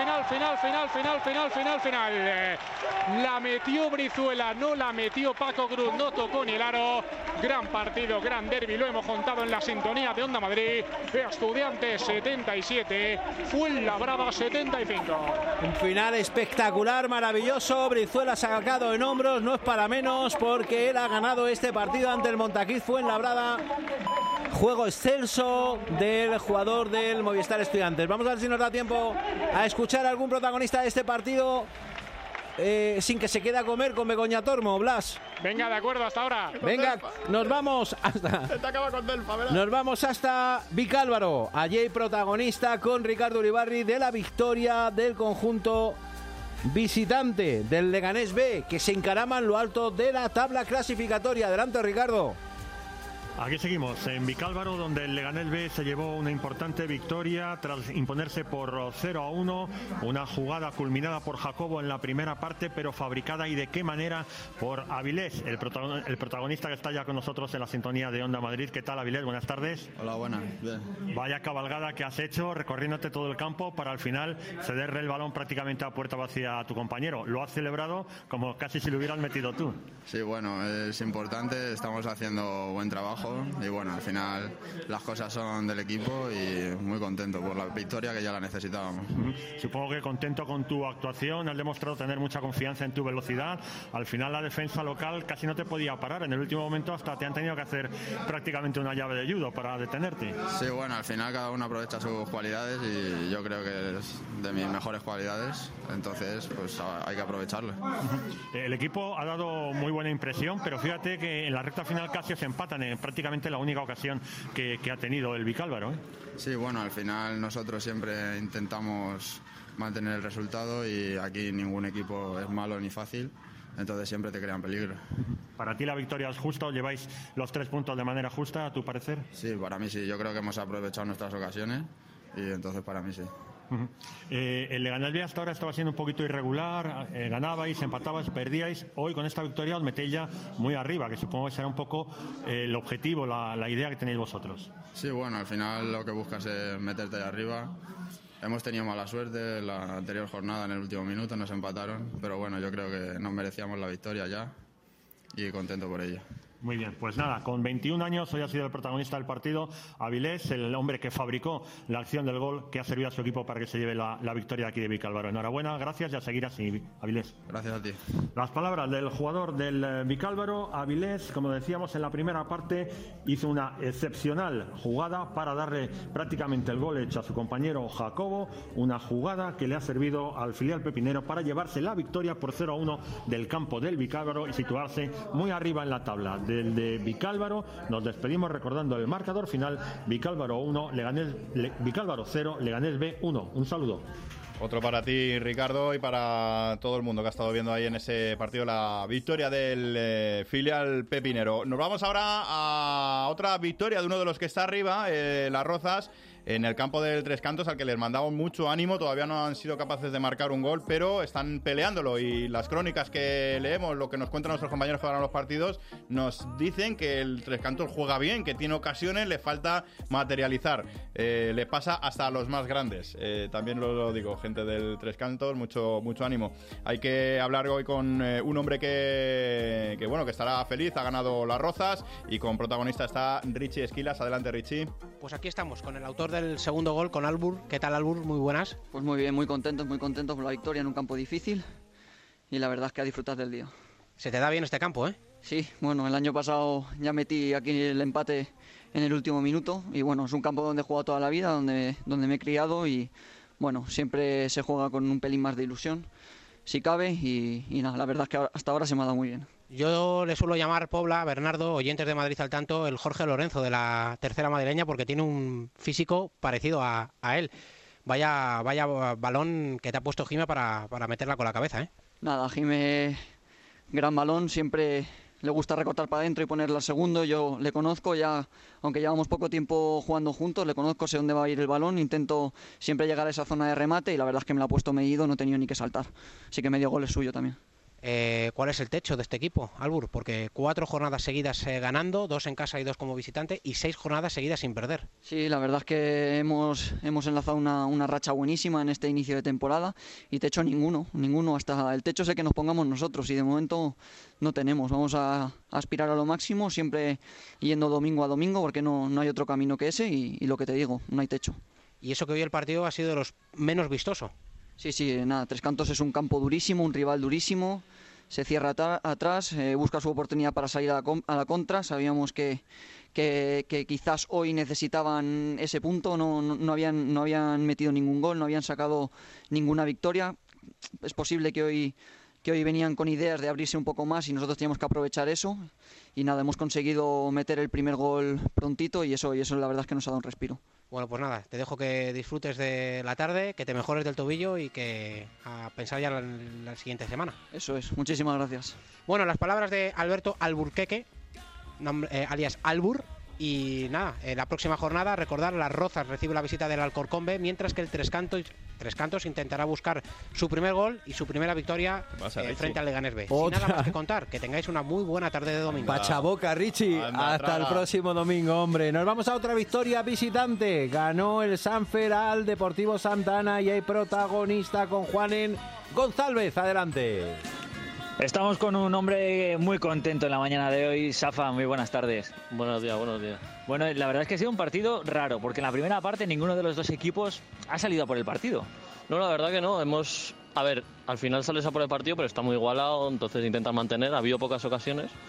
La metió Brizuela. No la metió Paco Cruz. No tocó ni el aro. Gran partido, gran derbi. Lo hemos contado en la sintonía de Onda Madrid. Estudiantes 77. Fuenlabrada 75. Un final espectacular, maravilloso. Brizuela se ha sacado en hombros. No es para menos, porque él ha ganado este partido ante el Montaquit Fuenlabrada. Juego excelso del jugador del Movistar Estudiantes. Vamos a ver si nos da tiempo a escuchar a algún protagonista de este partido sin que se quede a comer con Begoña Tormo. Blas. Venga, de acuerdo, hasta ahora. Venga, nos vamos hasta Vicálvaro. Allí protagonista con Ricardo Uribarri de la victoria del conjunto visitante del Leganés B, que se encarama en lo alto de la tabla clasificatoria. Adelante, Ricardo. Aquí seguimos en Vicálvaro, donde el Leganés B se llevó una importante victoria tras imponerse por 0-1, una jugada culminada por Jacobo en la primera parte, pero fabricada, y de qué manera, por Avilés, el protagonista que está ya con nosotros en la sintonía de Onda Madrid. ¿Qué tal, Avilés? Buenas tardes. Hola, buenas. Bien. Vaya cabalgada que has hecho, recorriéndote todo el campo para al final cederle el balón prácticamente a puerta vacía a tu compañero. Lo has celebrado como casi si lo hubieras metido tú. Sí, bueno, es importante, estamos haciendo buen trabajo. Y bueno, al final las cosas son del equipo y muy contento por la victoria, que ya la necesitábamos. Supongo que contento con tu actuación, has demostrado tener mucha confianza en tu velocidad. Al final la defensa local casi no te podía parar, en el último momento hasta te han tenido que hacer prácticamente una llave de judo para detenerte. Sí, bueno, al final cada uno aprovecha sus cualidades y yo creo que es de mis mejores cualidades, entonces pues hay que aprovecharlo. El equipo ha dado muy buena impresión, pero fíjate que en la recta final casi se empatan, prácticamente la única ocasión que ha tenido el Vicálvaro, ¿eh? Sí, bueno, al final nosotros siempre intentamos mantener el resultado y aquí ningún equipo es malo ni fácil, entonces siempre te crean peligro. ¿Para ti la victoria es justa o lleváis los 3 puntos de manera justa, a tu parecer? Sí, para mí sí, yo creo que hemos aprovechado nuestras ocasiones y entonces para mí sí. El Leganés B hasta ahora estaba siendo un poquito irregular, ganabais, empatabais, perdíais. Hoy con esta victoria os metéis ya muy arriba, que supongo que será un poco el objetivo, la idea que tenéis vosotros. Sí, bueno, al final lo que buscas es meterte ahí arriba. Hemos tenido mala suerte, la anterior jornada en el último minuto nos empataron, pero bueno, yo creo que nos merecíamos la victoria ya y contento por ello. Muy bien, pues nada, con 21 años hoy ha sido el protagonista del partido, Avilés, el hombre que fabricó la acción del gol que ha servido a su equipo para que se lleve la victoria aquí de Vicálvaro. Enhorabuena, gracias y a seguir así, Avilés. Gracias a ti. Las palabras del jugador del Vicálvaro, Avilés, como decíamos en la primera parte, hizo una excepcional jugada para darle prácticamente el gol hecho a su compañero Jacobo, una jugada que le ha servido al filial pepinero para llevarse la victoria por 0-1 del campo del Vicálvaro y situarse muy arriba en la tabla. Del de Vicálvaro nos despedimos recordando el marcador final: Vicálvaro 1, Vicálvaro 0, Leganés B 1. Un saludo. Otro para ti, Ricardo, y para todo el mundo que ha estado viendo ahí en ese partido la victoria del filial pepinero. Nos vamos ahora a otra victoria de uno de los que está arriba, Las Rozas, en el campo del Tres Cantos, al que les mandamos mucho ánimo. Todavía no han sido capaces de marcar un gol, pero están peleándolo, y las crónicas que leemos, lo que nos cuentan nuestros compañeros que ganan los partidos, nos dicen que el Tres Cantos juega bien, que tiene ocasiones, le falta materializar. Le pasa hasta a los más grandes. También lo digo, gente del Tres Cantos, mucho ánimo. Hay que hablar hoy con un hombre que estará feliz, ha ganado Las Rozas, y con protagonista está Richie Esquilas. Adelante, Richie. Pues aquí estamos con el autor del segundo gol, con Albur. ¿Qué tal, Albur? Muy buenas. Pues muy bien, muy contentos por la victoria en un campo difícil, y la verdad es que a disfrutar del día. Se te da bien este campo, ¿eh? Sí, bueno, el año pasado ya metí aquí el empate en el último minuto, y bueno, es un campo donde he jugado toda la vida, donde me he criado, y bueno, siempre se juega con un pelín más de ilusión, si cabe, y nada, la verdad es que hasta ahora se me ha dado muy bien. Yo le suelo llamar, Pobla, Bernardo, oyentes de Madrid al tanto, el Jorge Lorenzo de la tercera madrileña, porque tiene un físico parecido a él. Vaya balón que te ha puesto Jime para meterla con la cabeza, ¿eh? Nada, Jime, gran balón, siempre le gusta recortar para adentro y ponerla al segundo. Yo le conozco ya, aunque llevamos poco tiempo jugando juntos, le conozco, sé dónde va a ir el balón, intento siempre llegar a esa zona de remate, y la verdad es que me la ha puesto medido, no he tenido ni que saltar. Así que medio gol es suyo también. ¿Cuál es el techo de este equipo, Albur? Porque 4 jornadas seguidas ganando, 2 en casa y 2 como visitante, y 6 jornadas seguidas sin perder. Sí, la verdad es que hemos enlazado una racha buenísima en este inicio de temporada, y techo ninguno, hasta el techo es el que nos pongamos nosotros, y de momento no tenemos. Vamos a aspirar a lo máximo, siempre yendo domingo a domingo, porque no hay otro camino que ese, y lo que te digo, no hay techo. Y eso que hoy el partido ha sido de los menos vistoso. Sí, nada, Tres Cantos es un campo durísimo, un rival durísimo, se cierra atrás, busca su oportunidad para salir a la contra. Sabíamos que quizás hoy necesitaban ese punto, no habían metido ningún gol, no habían sacado ninguna victoria. Es posible que hoy venían con ideas de abrirse un poco más, y nosotros teníamos que aprovechar eso, y nada, hemos conseguido meter el primer gol prontito, y eso la verdad es que nos ha dado un respiro. Bueno, pues nada, te dejo que disfrutes de la tarde, que te mejores del tobillo, y que a pensar ya en la siguiente semana. Eso es, muchísimas gracias. Bueno, las palabras de Alberto Alburquerque, alias Albur. Y nada, en la próxima jornada, recordar, Las Rozas recibe la visita del Alcorcón B, mientras que el Tres Cantos intentará buscar su primer gol y su primera victoria frente al Leganés B. Sin nada más que contar, que tengáis una muy buena tarde de domingo. Pachaboca, Richie. Hasta el próximo domingo, hombre. Nos vamos a otra victoria visitante. Ganó el Sanfer al Deportivo Santa Ana, y hay protagonista con Juanen González. Adelante. Estamos con un hombre muy contento en la mañana de hoy. Safa, muy buenas tardes. Buenos días. Bueno, la verdad es que ha sido un partido raro, porque en la primera parte ninguno de los dos equipos ha salido a por el partido. No, la verdad que no. A ver, al final sales a por el partido, pero está muy igualado, entonces intentas mantener. Ha habido pocas ocasiones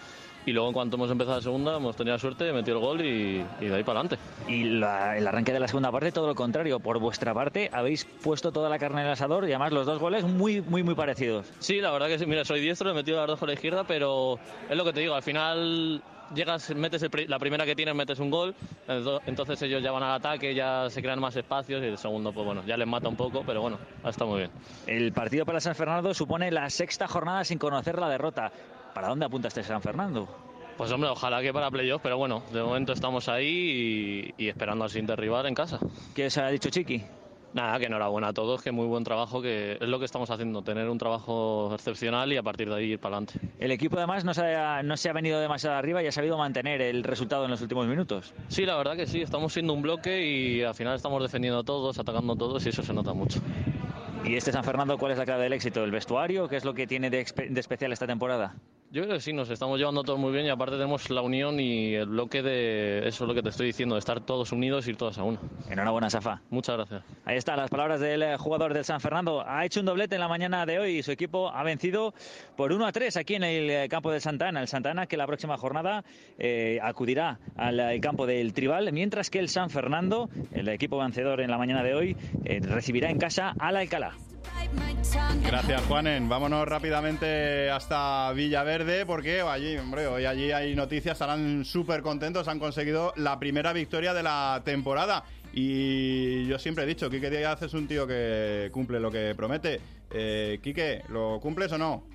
y luego en cuanto hemos empezado la segunda hemos tenido suerte, metió el gol y de ahí para adelante. Y el arranque de la segunda parte, todo lo contrario. Por vuestra parte, habéis puesto toda la carne en el asador y además los dos goles muy parecidos. Sí, la verdad que sí. Mira, soy diestro, he metido las dos con la izquierda, pero es lo que te digo, al final llegas, metes la primera que tienes, metes un gol, entonces ellos ya van al ataque, ya se crean más espacios y el segundo, pues bueno, ya les mata un poco, pero bueno, está muy bien. El partido para San Fernando supone la 6ª jornada sin conocer la derrota. ¿Para dónde apunta este San Fernando? Pues hombre, ojalá que para playoff, pero bueno, de momento estamos ahí y esperando al siguiente rival en casa. ¿Qué os ha dicho Chiqui? Nada, que enhorabuena a todos, que muy buen trabajo, que es lo que estamos haciendo, tener un trabajo excepcional y a partir de ahí ir para adelante. El equipo además no se ha venido demasiado arriba y ha sabido mantener el resultado en los últimos minutos. Sí, la verdad que sí, estamos siendo un bloque y al final estamos defendiendo todos, atacando todos y eso se nota mucho. ¿Y este San Fernando cuál es la clave del éxito? ¿El vestuario? ¿Qué es lo que tiene de especial esta temporada? Yo creo que sí, nos estamos llevando todos muy bien y aparte tenemos la unión y el bloque de eso es lo que te estoy diciendo, de estar todos unidos y ir todos a uno. Enhorabuena, Safa. Muchas gracias. Ahí están las palabras del jugador del San Fernando. Ha hecho un doblete en la mañana de hoy y su equipo ha vencido por 1-3 aquí en el campo del Santa Ana. El Santa Ana que la próxima jornada acudirá al campo del Tribal, mientras que el San Fernando, el equipo vencedor en la mañana de hoy, recibirá en casa al Alcalá. Gracias, Juanen. Vámonos rápidamente hasta Villaverde porque allí hay noticias, estarán súper contentos, han conseguido la primera victoria de la temporada. Y yo siempre he dicho, Quique Díaz es un tío que cumple lo que promete. Quique, ¿lo cumples o no?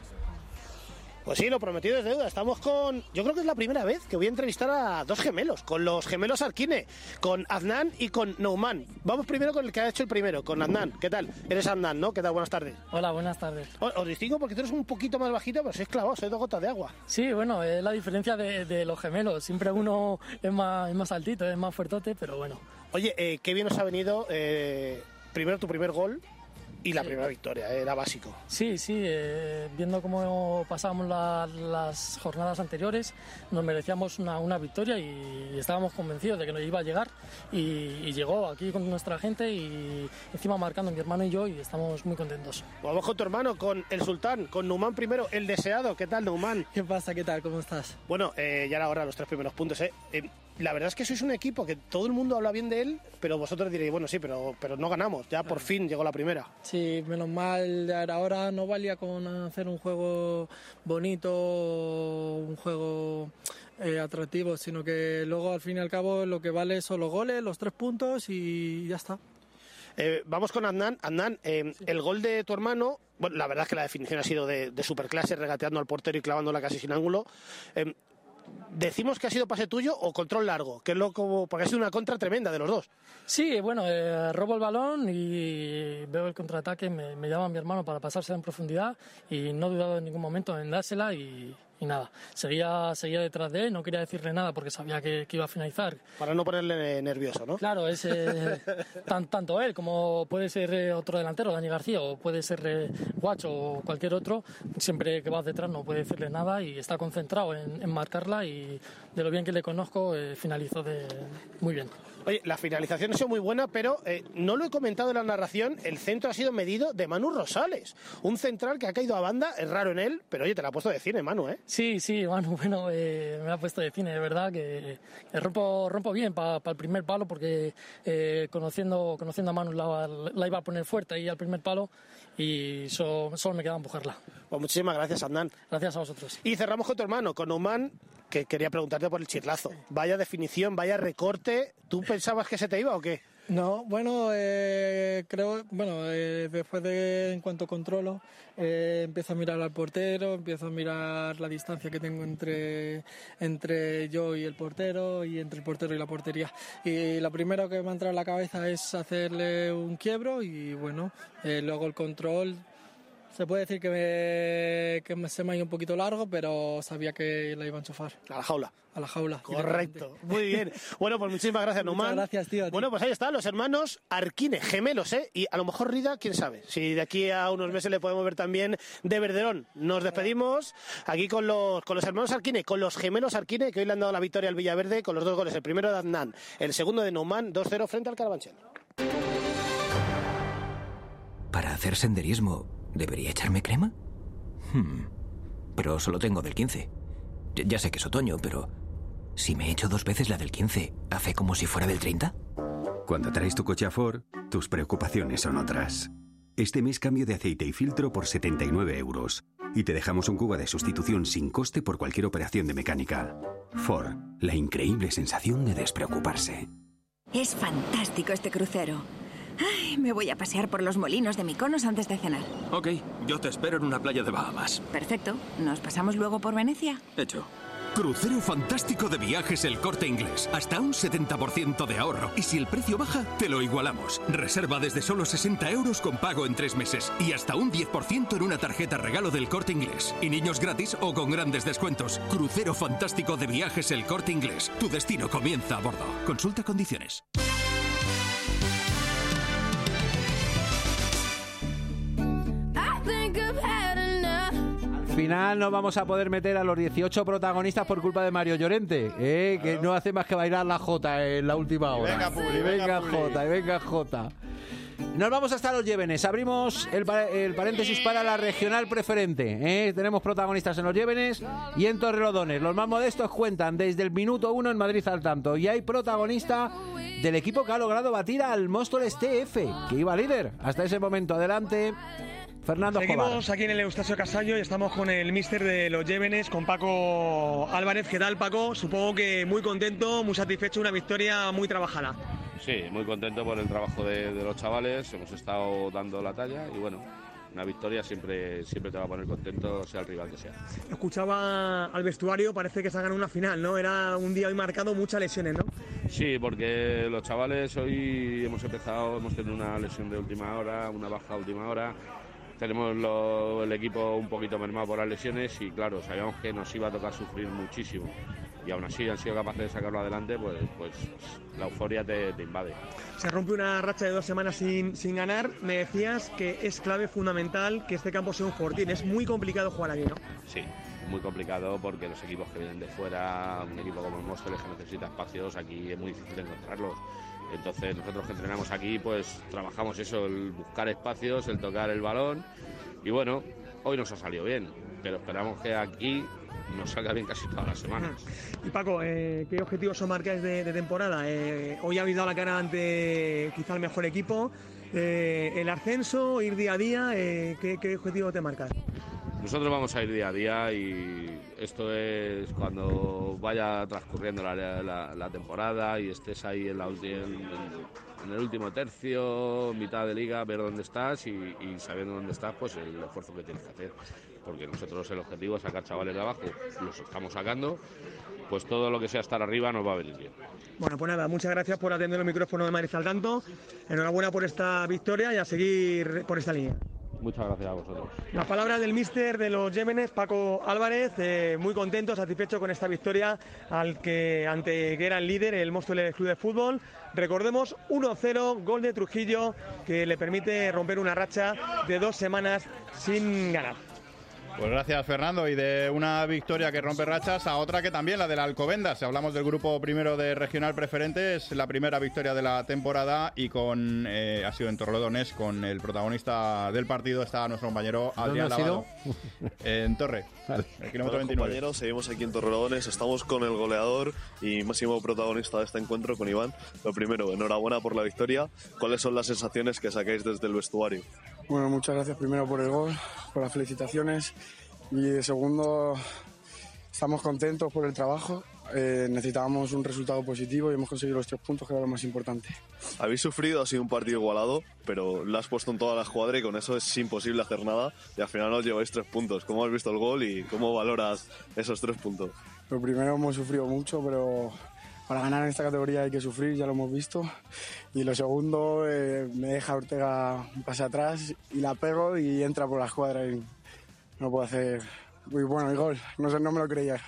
Pues sí, lo prometido es deuda. Estamos con... Yo creo que es la primera vez que voy a entrevistar a dos gemelos, con los gemelos Arquine, con Adnan y con Nouman. Vamos primero con el que ha hecho el primero, con Adnan. ¿Qué tal? Eres Adnan, ¿no? ¿Qué tal? Buenas tardes. Hola, buenas tardes. Os distingo porque tú eres un poquito más bajito, pero sois clavados, sois 2 gotas de agua. Sí, bueno, es la diferencia de los gemelos. Siempre uno es más altito, es más fuertote, pero bueno. Oye, qué bien os ha venido primero tu primer gol y la primera victoria, era básico. Sí, viendo cómo pasábamos las jornadas anteriores, nos merecíamos una victoria y estábamos convencidos de que nos iba a llegar y llegó aquí con nuestra gente y encima marcando mi hermano y yo y estamos muy contentos. Vamos con tu hermano, con el Sultán, con Nouman primero, el deseado. ¿Qué tal, Nouman? ¿Qué pasa? ¿Qué tal? ¿Cómo estás? Bueno, ya era hora los 3 primeros puntos, La verdad es que sois un equipo que todo el mundo habla bien de él, pero vosotros diréis, bueno, sí, pero no ganamos. Ya por fin llegó la primera. Sí, menos mal, ahora no valía con hacer un juego bonito, un juego atractivo, sino que luego al fin y al cabo lo que vale son los goles, los 3 puntos y ya está. Vamos con Adnan. Adnan, el gol de tu hermano, bueno, la verdad es que la definición ha sido de superclase, regateando al portero y clavándola casi sin ángulo. ¿Decimos que ha sido pase tuyo o control largo? Que es porque ha sido una contra tremenda de los dos. Sí, bueno, robo el balón y veo el contraataque, me llama mi hermano para pasársela en profundidad y no he dudado en ningún momento en dársela y nada, seguía detrás de él, no quería decirle nada porque sabía que iba a finalizar. Para no ponerle nervioso, ¿no? Claro, es tanto él como puede ser otro delantero, Dani García, o puede ser Guacho o cualquier otro, siempre que vas detrás no puede decirle nada y está concentrado en marcarla y de lo bien que le conozco finalizó muy bien. Oye, la finalización ha sido muy buena, pero no lo he comentado en la narración, el centro ha sido medido de Manu Rosales, un central que ha caído a banda, es raro en él, pero oye, te la ha puesto de cine, Manu, ¿eh? Sí, Manu, bueno, me la ha puesto de cine, de verdad, que rompo bien para el primer palo, porque conociendo a Manu la iba a poner fuerte ahí al primer palo y solo me queda empujarla. Pues muchísimas gracias, Adnan. Gracias a vosotros. Y cerramos con tu hermano, con Nouman, que quería preguntarte por el chirlazo. Vaya definición, vaya recorte. ¿Tú pensabas que se te iba o qué? No, bueno, creo, después en cuanto controlo, empiezo a mirar al portero, empiezo a mirar la distancia que tengo entre yo y el portero y entre el portero y la portería. Y lo primero que me ha entrado en la cabeza es hacerle un quiebro y bueno, luego el control. Se puede decir que se me ha ido un poquito largo, pero sabía que la iba a enchufar. A la jaula. A la jaula. Correcto. Muy bien. Bueno, pues muchísimas gracias, Nouman. Muchas gracias, tío. Bueno, pues ahí están los hermanos Arquine, gemelos, ¿eh? Y a lo mejor Rida, quién sabe. Si de aquí a unos meses le podemos ver también de Verderón. Nos despedimos aquí con los hermanos Arquine, con los gemelos Arquine, que hoy le han dado la victoria al Villaverde con los 2 goles. El primero de Adnan, el segundo de Nouman, 2-0 frente al Carabanchel. Para hacer senderismo, ¿debería echarme crema? Pero solo tengo del 15. Ya sé que es otoño, pero si me echo 2 veces la del 15, ¿hace como si fuera del 30? Cuando traes tu coche a Ford, tus preocupaciones son otras. Este mes cambio de aceite y filtro por 79 euros. Y te dejamos un Kuga de sustitución sin coste por cualquier operación de mecánica. Ford, la increíble sensación de despreocuparse. Es fantástico este crucero. Ay, me voy a pasear por los molinos de Mykonos antes de cenar. Ok, yo te espero en una playa de Bahamas. Perfecto. ¿Nos pasamos luego por Venecia? Hecho. Crucero fantástico de Viajes El Corte Inglés. Hasta un 70% de ahorro. Y si el precio baja, te lo igualamos. Reserva desde solo 60 euros con pago en 3 meses. Y hasta un 10% en una tarjeta regalo del Corte Inglés. Y niños gratis o con grandes descuentos. Crucero fantástico de Viajes El Corte Inglés. Tu destino comienza a bordo. Consulta condiciones. Al final no vamos a poder meter a los 18 protagonistas por culpa de Mario Llorente, que no hace más que bailar la Jota en la última hora. Venga, Publi, y venga Publi. Jota, y venga Jota. Nos vamos hasta los Llévenes. Abrimos el paréntesis para la regional preferente. Tenemos protagonistas en los Llévenes y en Torrelodones. Los más modestos cuentan desde el minuto 1 en Madrid al tanto. Y hay protagonista del equipo que ha logrado batir al Móstoles TF, que iba líder hasta ese momento. Adelante, Fernando Escobar. Seguimos aquí en el Eustasio Casallo y estamos con el míster de los Llévenes, con Paco Álvarez. ¿Qué tal, Paco? Supongo que muy contento, muy satisfecho, una victoria muy trabajada. Sí, muy contento por el trabajo de los chavales, hemos estado dando la talla y bueno, una victoria siempre te va a poner contento, sea el rival que sea. Escuchaba al vestuario, parece que se ha ganado una final, ¿no? Era un día hoy marcado, muchas lesiones, ¿no? Sí, porque los chavales hoy hemos tenido una lesión de última hora, una baja de última hora. Tenemos el equipo un poquito mermado por las lesiones y claro, sabíamos que nos iba a tocar sufrir muchísimo. Y aún así han sido capaces de sacarlo adelante, pues la euforia te invade. Se rompe una racha de 2 semanas sin ganar. Me decías que es clave fundamental que este campo sea un fortín. Es muy complicado jugar aquí, ¿no? Sí, muy complicado porque los equipos que vienen de fuera, un equipo como el Móstoles que necesita espacios, aquí es muy difícil encontrarlos. Entonces nosotros que entrenamos aquí pues trabajamos eso, el buscar espacios, el tocar el balón y bueno, hoy nos ha salido bien, pero esperamos que aquí nos salga bien casi todas las semanas. Y Paco, ¿qué objetivos os marcáis de temporada? Hoy habéis dado la cara ante quizá el mejor equipo, el ascenso, ir día a día, ¿qué objetivo te marcas? Nosotros vamos a ir día a día y esto es cuando vaya transcurriendo la temporada y estés ahí en el último tercio, mitad de liga, ver dónde estás y sabiendo dónde estás, pues el esfuerzo que tienes que hacer. Porque nosotros el objetivo es sacar chavales de abajo, los estamos sacando, pues todo lo que sea estar arriba nos va a venir bien. Bueno, pues nada, muchas gracias por atender el micrófono de Madrid al tanto. Enhorabuena por esta victoria y a seguir por esta línea. Muchas gracias a vosotros. Las palabras del míster de los Llévenes, Paco Álvarez, muy contento, satisfecho con esta victoria ante que era el líder, el Móstoles Club de Fútbol. Recordemos, 1-0, gol de Trujillo, que le permite romper una racha de 2 semanas sin ganar. Pues gracias, Fernando. Y de una victoria que rompe rachas a otra que también, la del Alcobendas. Si hablamos del grupo primero de regional preferente, es la primera victoria de la temporada y ha sido en Torrelodones. Con el protagonista del partido está nuestro compañero Adrián Lavado. En Torre, el kilómetro 29. Compañeros, seguimos aquí en Torrelodones. Estamos con el goleador y máximo protagonista de este encuentro, con Iván. Lo primero, enhorabuena por la victoria. ¿Cuáles son las sensaciones que sacáis desde el vestuario? Bueno, muchas gracias primero por el gol, por las felicitaciones y de segundo estamos contentos por el trabajo. Necesitábamos un resultado positivo y hemos conseguido los 3 puntos, que era lo más importante. Habéis sufrido, ha sido un partido igualado, pero lo has puesto en toda la escuadra y con eso es imposible hacer nada y al final os lleváis 3 puntos. ¿Cómo has visto el gol y cómo valoras esos 3 puntos? Lo primero, hemos sufrido mucho, pero para ganar en esta categoría hay que sufrir, ya lo hemos visto. Y lo segundo, me deja Ortega un pase atrás y la pego y entra por la escuadra y no puedo hacer... Muy bueno el gol, no me lo creía.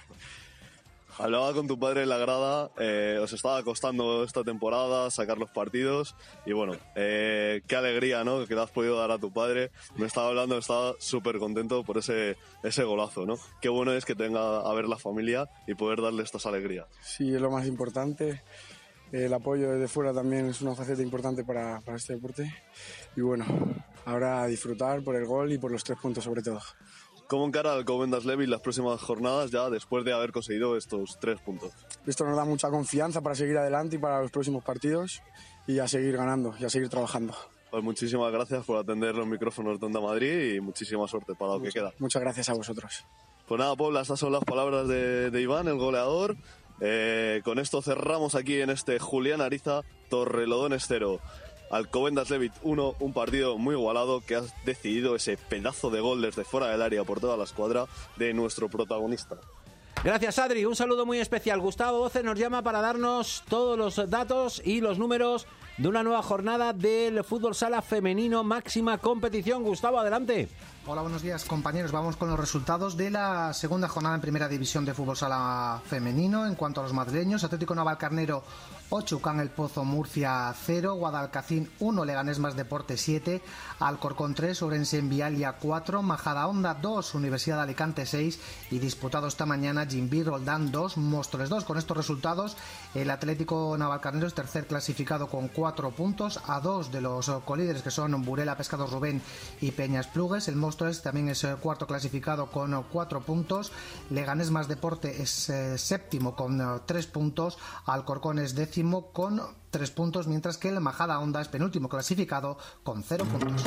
Hablaba con tu padre en la grada, os estaba costando esta temporada sacar los partidos y bueno, qué alegría, ¿no?, que le has podido dar a tu padre. Me estaba hablando, estaba súper contento por ese golazo, ¿no? Qué bueno es que tenga a ver la familia y poder darle estas alegrías. Sí, es lo más importante. El apoyo desde fuera también es una faceta importante para este deporte y bueno, ahora a disfrutar por el gol y por los 3 puntos sobre todo. ¿Cómo encara Alcobendas Levit las próximas jornadas ya después de haber conseguido estos 3 puntos? Esto nos da mucha confianza para seguir adelante y para los próximos partidos y a seguir ganando y a seguir trabajando. Pues muchísimas gracias por atender los micrófonos de Onda Madrid y muchísima suerte para lo que queda. Muchas gracias a vosotros. Pues nada, Pobla, estas son las palabras de Iván, el goleador. Con esto cerramos aquí en este Julián Ariza, Torrelodones 0. Alcobendas Levit 1, un partido muy igualado que ha decidido ese pedazo de gol desde fuera del área por toda la escuadra de nuestro protagonista. Gracias, Adri. Un saludo muy especial. Gustavo Voce nos llama para darnos todos los datos y los números de una nueva jornada del fútbol sala femenino máxima competición. Gustavo, adelante. Hola, buenos días, compañeros. Vamos con los resultados de la segunda jornada en Primera División de Fútbol Sala Femenino. En cuanto a los madrileños, Atlético Navalcarnero 8, Ucán El Pozo Murcia 0, Guadalcacín 1, Leganés Más Deporte 7, Alcorcón 3, Ourense Envialia 4, Majadahonda 2, Universidad de Alicante 6 y disputado esta mañana Jimbí Roldán 2, Móstoles 2. Con estos resultados, el Atlético Navalcarnero es tercer clasificado con 4 puntos, a 2 de los colíderes que son Burela Pescados Rubén y Peñas Plugues. El Móstoles también es cuarto clasificado con 4 puntos, Leganés Más Deporte es séptimo con 3 puntos, Alcorcón es décimo con 3 puntos, mientras que el Majadahonda es penúltimo clasificado con 0 puntos.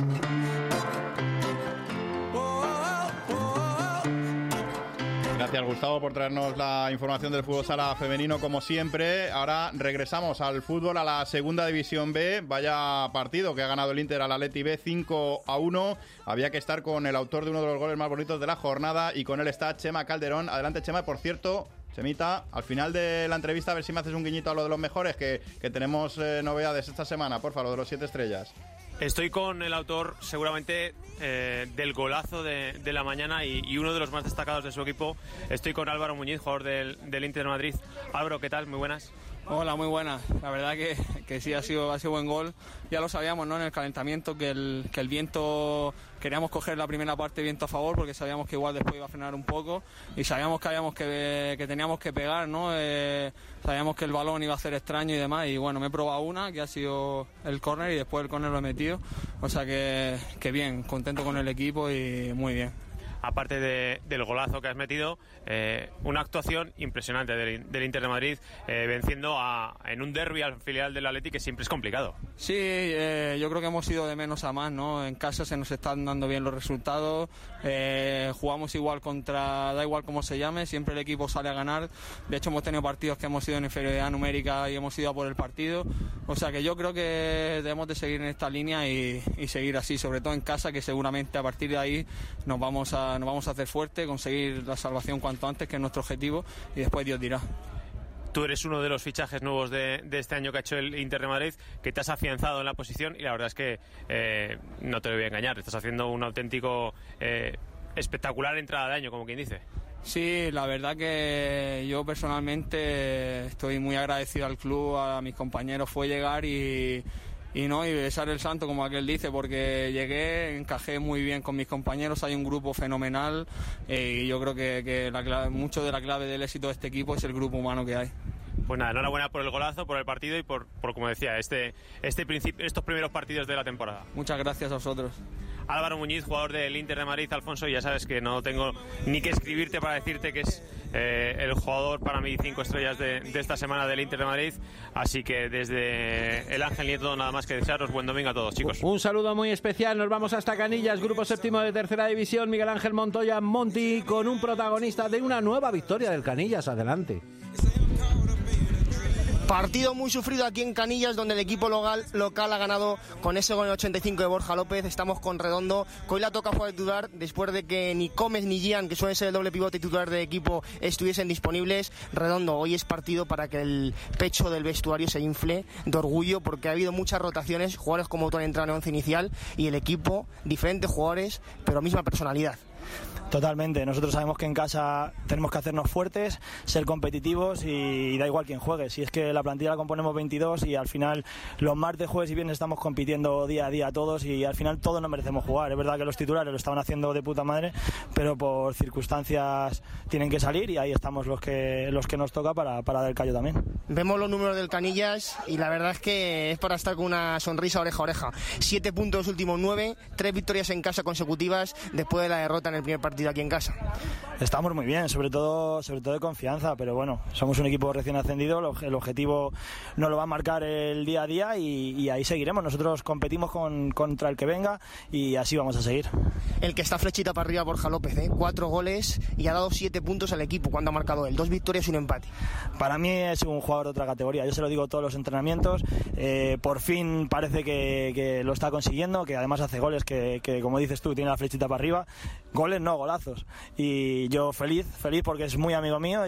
Gracias, Gustavo, por traernos la información del fútbol sala femenino como siempre. Ahora regresamos al fútbol, a la segunda división B. Vaya partido que ha ganado el Inter al Atleti B 5-1. Había que estar con el autor de uno de los goles más bonitos de la jornada y con él está Chema Calderón. Adelante, Chema. Por cierto, Chemita, al final de la entrevista a ver si me haces un guiñito a lo de los mejores, que tenemos novedades esta semana, por favor, de los 7 estrellas. Estoy con el autor seguramente del golazo de la mañana y uno de los más destacados de su equipo. Estoy con Álvaro Muñiz, jugador del Inter de Madrid. Álvaro, ¿qué tal? Muy buenas. Hola, muy buenas. La verdad que sí, ha sido buen gol. Ya lo sabíamos, ¿no?, en el calentamiento, que el viento, queríamos coger la primera parte viento a favor, porque sabíamos que igual después iba a frenar un poco y sabíamos que teníamos que pegar, ¿no? Sabíamos que el balón iba a ser extraño y demás, y bueno, me he probado una, que ha sido el córner, y después el córner lo he metido. O sea que bien, contento con el equipo y muy bien. Aparte del golazo que has metido, una actuación impresionante del Inter de Madrid, venciendo en un derbi al filial del Atleti, que siempre es complicado. Sí, yo creo que hemos ido de menos a más, ¿no? En casa se nos están dando bien los resultados, jugamos igual da igual cómo se llame, siempre el equipo sale a ganar. De hecho, hemos tenido partidos que hemos ido en inferioridad numérica y hemos ido a por el partido. O sea que yo creo que debemos de seguir en esta línea y seguir así, sobre todo en casa, que seguramente a partir de ahí nos vamos a hacer fuerte, conseguir la salvación cuanto antes, que es nuestro objetivo, y después Dios dirá. Tú eres uno de los fichajes nuevos de este año que ha hecho el Inter de Madrid, que te has afianzado en la posición, y la verdad es que no te lo voy a engañar, estás haciendo un auténtico espectacular entrada de año, como quien dice. Sí, la verdad que yo personalmente estoy muy agradecido al club, a mis compañeros. Fue llegar y besar el santo, como aquel dice, porque llegué, encajé muy bien con mis compañeros, hay un grupo fenomenal, y yo creo que mucho de la clave del éxito de este equipo es el grupo humano que hay. Pues nada, enhorabuena por el golazo, por el partido y por como decía, estos primeros partidos de la temporada. Muchas gracias a vosotros. Álvaro Muñiz, jugador del Inter de Madrid. Alfonso, ya sabes que no tengo ni que escribirte para decirte que es el jugador para mí 5 estrellas de esta semana del Inter de Madrid. Así que desde el Ángel Nieto nada más que desearos buen domingo a todos, chicos. Un saludo muy especial, nos vamos hasta Canillas, grupo séptimo de tercera división. Miguel Ángel Montoya Monti, con un protagonista de una nueva victoria del Canillas. Adelante. Partido muy sufrido aquí en Canillas, donde el equipo local ha ganado con ese gol en 85 de Borja López. Estamos con Redondo, que hoy la toca jugar titular después de que ni Gómez ni Gian, que suele ser el doble pivote titular del equipo, estuviesen disponibles. Redondo, hoy es partido para que el pecho del vestuario se infle de orgullo, porque ha habido muchas rotaciones, jugadores como tú han entrado en el once inicial, y el equipo, diferentes jugadores, pero misma personalidad. Totalmente, nosotros sabemos que en casa tenemos que hacernos fuertes, ser competitivos y da igual quién juegue. Si es que la plantilla la componemos 22 y al final los martes, jueves y viernes estamos compitiendo día a día todos, y al final todos nos merecemos jugar. Es verdad que los titulares lo estaban haciendo de puta madre, pero por circunstancias tienen que salir, y ahí estamos los que nos toca para dar el callo también. Vemos los números del Canillas y la verdad es que es para estar con una sonrisa oreja a oreja. 7 puntos los últimos 9, 3 victorias en casa consecutivas después de la derrota en el primer partido aquí en casa? Estamos muy bien, sobre todo de confianza, pero bueno, somos un equipo recién ascendido, el objetivo nos lo va a marcar el día a día y ahí seguiremos. Nosotros competimos contra el que venga y así vamos a seguir. El que está flechita para arriba, Borja López, 4 goles y ha dado 7 puntos al equipo. ¿Cuándo ha marcado él? 2 victorias y 1 empate. Para mí es un jugador de otra categoría, yo se lo digo todos los entrenamientos, por fin parece que lo está consiguiendo, que además hace goles que como dices tú, tiene la flechita para arriba, goles no, golazos, y yo feliz porque es muy amigo mío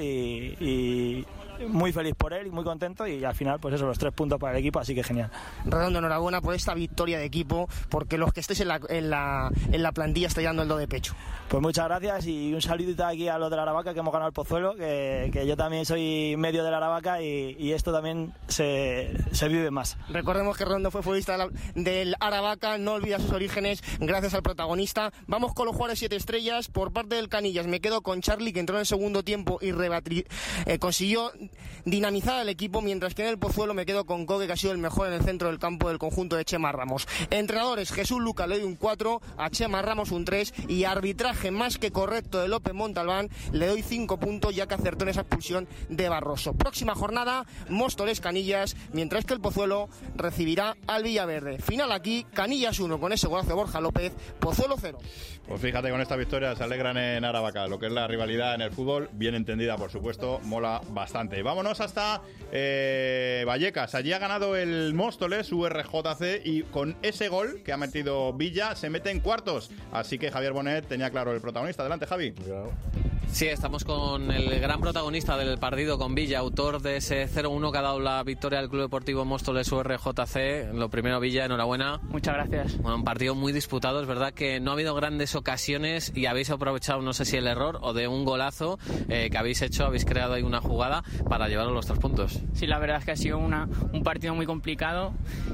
y muy feliz por él y muy contento, y al final pues eso, los 3 puntos para el equipo, así que genial. Redondo, enhorabuena por esta victoria de equipo, porque los que estéis en la plantilla estáis dando el do de pecho. Pues muchas gracias y un saludito aquí a los de la Aravaca que hemos ganado el Pozuelo, que yo también soy medio de la Aravaca y esto también se vive más. Recordemos que Redondo fue futbolista del Aravaca, no olvida sus orígenes gracias al protagonista. Vamos con los jugadores 7 estrellas. Por parte del Canillas me quedo con Charly, que entró en el segundo tiempo y consiguió dinamizar al equipo, mientras que en el Pozuelo me quedo con Coque, que ha sido el mejor en el centro del campo del conjunto de Chema Ramos. Entrenadores: Jesús Luca le doy un 4, a Chema Ramos un 3, y arbitraje más que correcto de López Montalbán, le doy 5 puntos, ya que acertó en esa expulsión de Barroso. Próxima jornada, Móstoles Canillas, mientras que el Pozuelo recibirá al Villaverde. Final aquí, Canillas 1 con ese golazo de Borja López, Pozuelo 0. Pues fíjate, con esta victoria se alegran en Aravaca. Lo que es la rivalidad en el fútbol, bien entendida por supuesto, mola bastante. Vámonos hasta Vallecas. Allí ha ganado el Móstoles URJC, y con ese gol que ha metido Villa se mete en cuartos. Así que Javier Bonet tenía claro el protagonista. Adelante, Javi. Sí, estamos con el gran protagonista del partido, con Villa, autor de ese 0-1 que ha dado la victoria al Club Deportivo Móstoles URJC. Lo primero, Villa, enhorabuena. Muchas gracias. Bueno, un partido muy disputado, es verdad que no ha habido grandes ocasiones y habéis aprovechado, no sé si el error o de un golazo que habéis hecho, habéis creado ahí una jugada para llevaros los 3 puntos. Sí, la verdad es que ha sido un partido muy complicado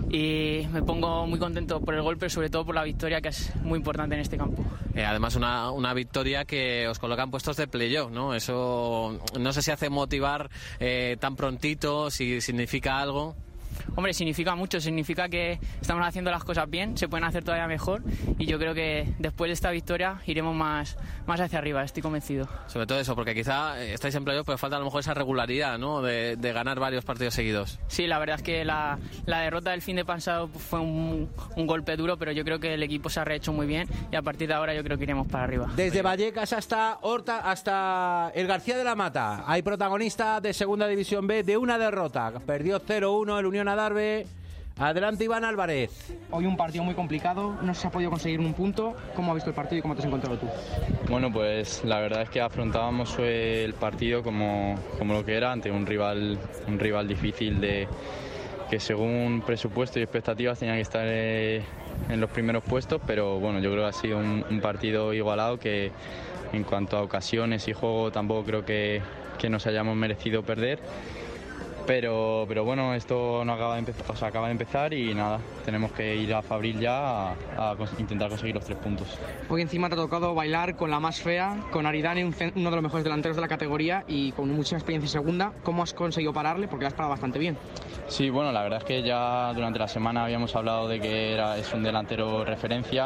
y me pongo muy contento por el gol, pero sobre todo por la victoria, que es muy importante en este campo. Además, una victoria que os coloca en puestos de playoff, ¿no? Eso no sé si hace motivar tan prontito, si significa algo. Hombre, significa mucho, significa que estamos haciendo las cosas bien, se pueden hacer todavía mejor, y yo creo que después de esta victoria iremos más hacia arriba, estoy convencido. Sobre todo eso, porque quizá estáis en playoff, pero falta a lo mejor esa regularidad, ¿no? De ganar varios partidos seguidos. Sí, la verdad es que la derrota del fin de pasado fue un golpe duro, pero yo creo que el equipo se ha rehecho muy bien y a partir de ahora yo creo que iremos para arriba. Desde Vallecas hasta Horta, hasta el García de la Mata, hay protagonista de Segunda División B de una derrota. Perdió 0-1 el Unión Adarve. Adelante, Iván Álvarez. Hoy un partido muy complicado, no se ha podido conseguir un punto. ¿Cómo has visto el partido y cómo te has encontrado tú? Bueno, pues la verdad es que afrontábamos el partido como lo que era, ante un rival difícil, que según presupuesto y expectativas tenía que estar en los primeros puestos, pero bueno, yo creo que ha sido un partido igualado, que en cuanto a ocasiones y juego tampoco creo que nos hayamos merecido perder. Pero bueno, esto no acaba de empezar y nada, tenemos que ir a Fabril ya a intentar conseguir los 3 puntos. Hoy encima te ha tocado bailar con la más fea, con Aridane, uno de los mejores delanteros de la categoría y con mucha experiencia en segunda. ¿Cómo has conseguido pararle? Porque le has parado bastante bien. Sí, bueno, la verdad es que ya durante la semana habíamos hablado de que es un delantero referencia.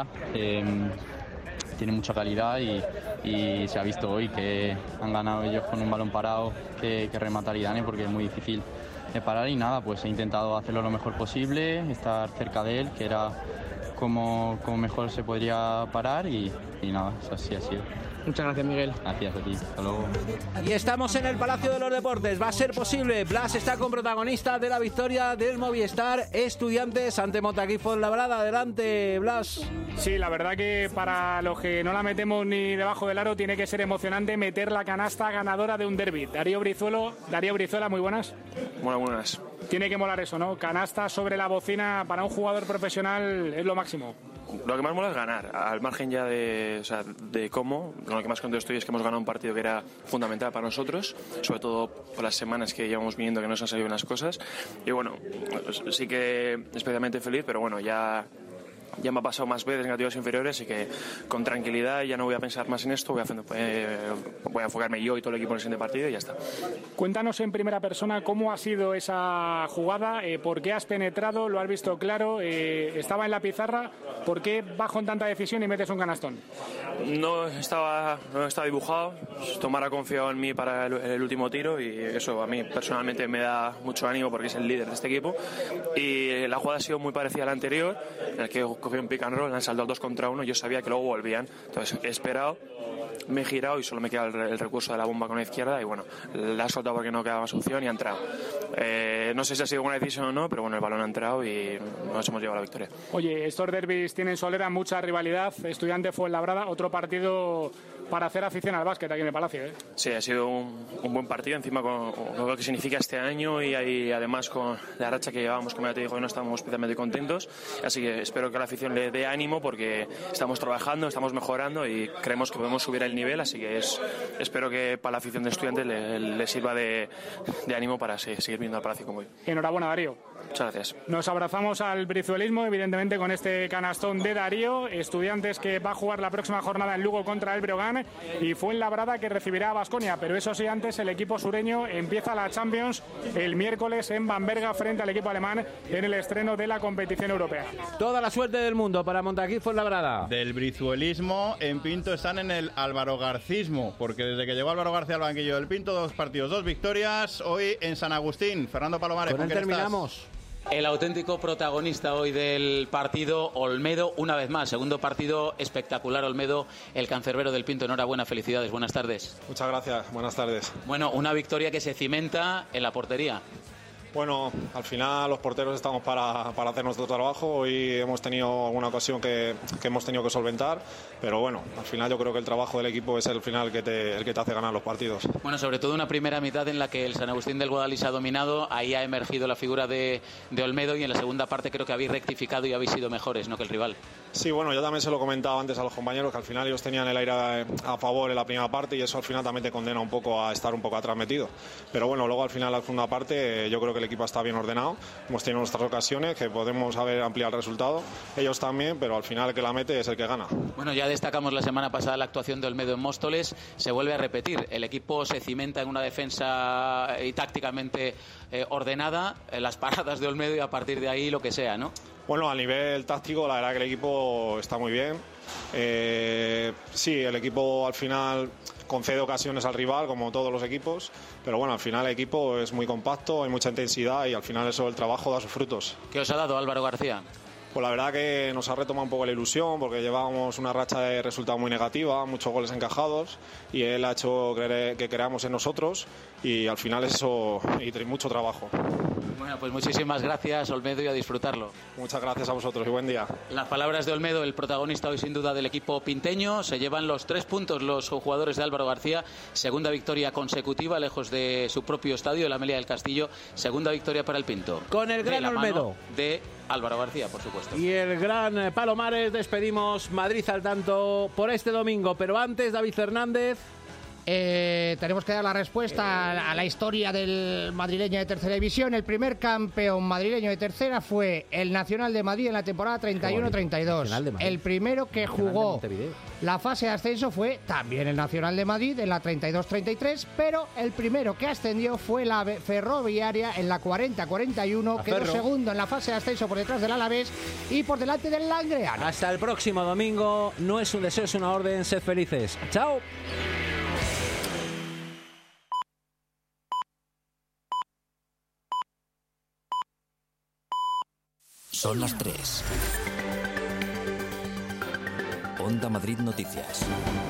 Tiene mucha calidad y se ha visto hoy que han ganado ellos con un balón parado que remata Aridane, porque es muy difícil de parar, y nada, pues he intentado hacerlo lo mejor posible, estar cerca de él, que era como mejor se podría parar, y nada, así ha sido. Muchas gracias, Miguel. Gracias a ti, hasta luego. Y estamos en el Palacio de los Deportes. Va a ser posible. Blas está con protagonista de la victoria del Movistar Estudiantes ante Motaquí Fuenlabrada. Adelante, Blas. Sí, la verdad que para los que no la metemos ni debajo del aro tiene que ser emocionante meter la canasta ganadora de un derbi. Darío Brizuela, muy buenas. Buenas. Tiene que molar eso, ¿no? Canasta sobre la bocina para un jugador profesional es lo máximo. Lo que más mola es ganar, al margen ya de cómo. Con lo que más contento estoy es que hemos ganado un partido que era fundamental para nosotros, sobre todo por las semanas que llevamos viniendo que nos han salido unas cosas. Y bueno, sí que especialmente feliz, pero bueno, ya ya me ha pasado más veces en categorías inferiores, así que con tranquilidad ya no voy a pensar más en esto, voy a enfocarme yo y todo el equipo en el siguiente partido y ya está. Cuéntanos en primera persona cómo ha sido esa jugada, por qué has penetrado, lo has visto claro, estaba en la pizarra, ¿por qué vas con tanta decisión y metes un canastón? No estaba dibujado, Tomás ha confiado en mí para el último tiro y eso a mí personalmente me da mucho ánimo porque es el líder de este equipo, y la jugada ha sido muy parecida a la anterior, en la que cogí un pick and roll, han saltado 2 contra 1, yo sabía que luego volvían, entonces he esperado, me he girado y solo me queda el recurso de la bomba con la izquierda y bueno, la he soltado porque no quedaba más opción y ha entrado. No sé si ha sido buena decisión o no, pero bueno, el balón ha entrado y nos hemos llevado la victoria. Oye, estos derbis tienen Solera mucha rivalidad, Estudiantes Fuenlabrada, otro partido para hacer afición al básquet aquí en el Palacio, ¿eh? Sí, ha sido un buen partido, encima con lo que significa este año y ahí, además con la racha que llevábamos, como ya te digo, que no estamos especialmente contentos, así que espero que a la afición le dé ánimo porque estamos trabajando, estamos mejorando y creemos que podemos subir el nivel, así que espero que para la afición de Estudiantes le sirva de ánimo para seguir viendo al Palacio como hoy. Enhorabuena, Darío. Muchas gracias. Nos abrazamos al brizuelismo, evidentemente, con este canastón de Darío. Estudiantes que va a jugar la próxima jornada en Lugo contra el Breogán y Fuenlabrada que recibirá a Baskonia. Pero eso sí, antes el equipo sureño empieza la Champions el miércoles en Bamberga frente al equipo alemán en el estreno de la competición europea. Toda la suerte del mundo para Montaquí Fuenlabrada. Del brizuelismo en Pinto están en el Álvaro Garcismo, porque desde que llegó Álvaro García al banquillo del Pinto, 2 partidos, 2 victorias. Hoy en San Agustín, Fernando Palomares, con él terminamos. El auténtico protagonista hoy del partido, Olmedo, una vez más. Segundo partido espectacular, Olmedo, el cancerbero del Pinto. Enhorabuena, felicidades, buenas tardes. Muchas gracias, buenas tardes. Bueno, una victoria que se cimenta en la portería. Bueno, al final los porteros estamos para hacer nuestro trabajo. Hoy hemos tenido alguna ocasión que hemos tenido que solventar, pero bueno, al final yo creo que el trabajo del equipo es el final el que te hace ganar los partidos. Bueno, sobre todo una primera mitad en la que el San Agustín del Guadalís ha dominado, ahí ha emergido la figura de Olmedo y en la segunda parte creo que habéis rectificado y habéis sido mejores, ¿no?, que el rival. Sí, bueno, yo también se lo comentaba antes a los compañeros que al final ellos tenían el aire a favor en la primera parte y eso al final también te condena un poco a estar un poco atrás metido. Pero bueno, luego al final la segunda parte yo creo que el equipo está bien ordenado, hemos tenido nuestras ocasiones que podemos haber ampliado el resultado, ellos también, pero al final el que la mete es el que gana. Bueno, ya destacamos la semana pasada la actuación de Olmedo en Móstoles, se vuelve a repetir, el equipo se cimenta en una defensa y tácticamente ordenada, las paradas de Olmedo y a partir de ahí lo que sea, ¿no? Bueno, a nivel táctico la verdad que el equipo está muy bien, sí, el equipo al final concede ocasiones al rival, como todos los equipos, pero bueno, al final el equipo es muy compacto, hay mucha intensidad y al final eso, el trabajo da sus frutos. ¿Qué os ha dado Álvaro García? Pues la verdad que nos ha retomado un poco la ilusión porque llevábamos una racha de resultados muy negativa, muchos goles encajados y él ha hecho que creamos en nosotros y al final eso y mucho trabajo. Bueno, pues muchísimas gracias, Olmedo, y a disfrutarlo. Muchas gracias a vosotros y buen día. Las palabras de Olmedo, el protagonista hoy sin duda del equipo pinteño. Se llevan los 3 puntos los jugadores de Álvaro García. Segunda victoria consecutiva, lejos de su propio estadio, el Amelia del Castillo. Segunda victoria para el Pinto. Con el gran Olmedo. De Álvaro García, por supuesto. Y el gran Palomares, despedimos Madrid al tanto por este domingo. Pero antes, David Fernández. Tenemos que dar la respuesta a la historia del madrileño de tercera división. El primer campeón madrileño de tercera fue el Nacional de Madrid en la temporada 31-32. El primero que jugó la fase de ascenso fue también el Nacional de Madrid en la 32-33, pero el primero que ascendió fue la Ferroviaria en la 40-41, quedó segundo en la fase de ascenso por detrás del Alavés y por delante del Langreano. Hasta el próximo domingo. No es un deseo, es una orden. Sed felices. Chao. Son las 3. Onda Madrid Noticias.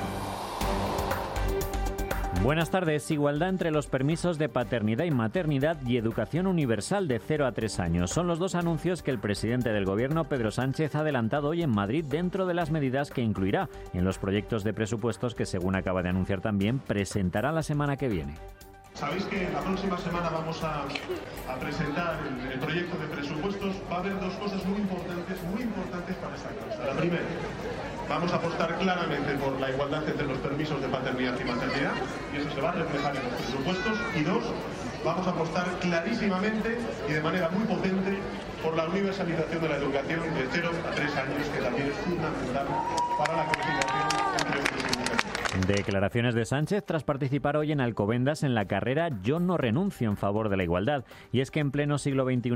Buenas tardes. Igualdad entre los permisos de paternidad y maternidad y educación universal de 0 a 3 años. Son los 2 anuncios que el presidente del Gobierno, Pedro Sánchez, ha adelantado hoy en Madrid dentro de las medidas que incluirá en los proyectos de presupuestos que, según acaba de anunciar también, presentará la semana que viene. Sabéis que la próxima semana vamos a presentar el proyecto de presupuestos. Va a haber 2 cosas muy importantes para esta causa. La primera, vamos a apostar claramente por la igualdad entre los permisos de paternidad y maternidad, y eso se va a reflejar en los presupuestos. Y 2, vamos a apostar clarísimamente y de manera muy potente por la universalización de la educación de 0 a 3 años, que también es fundamental para la conciliación entre hombres y mujeres. Declaraciones de Sánchez tras participar hoy en Alcobendas en la carrera Yo no renuncio en favor de la igualdad. Y es que en pleno siglo XXI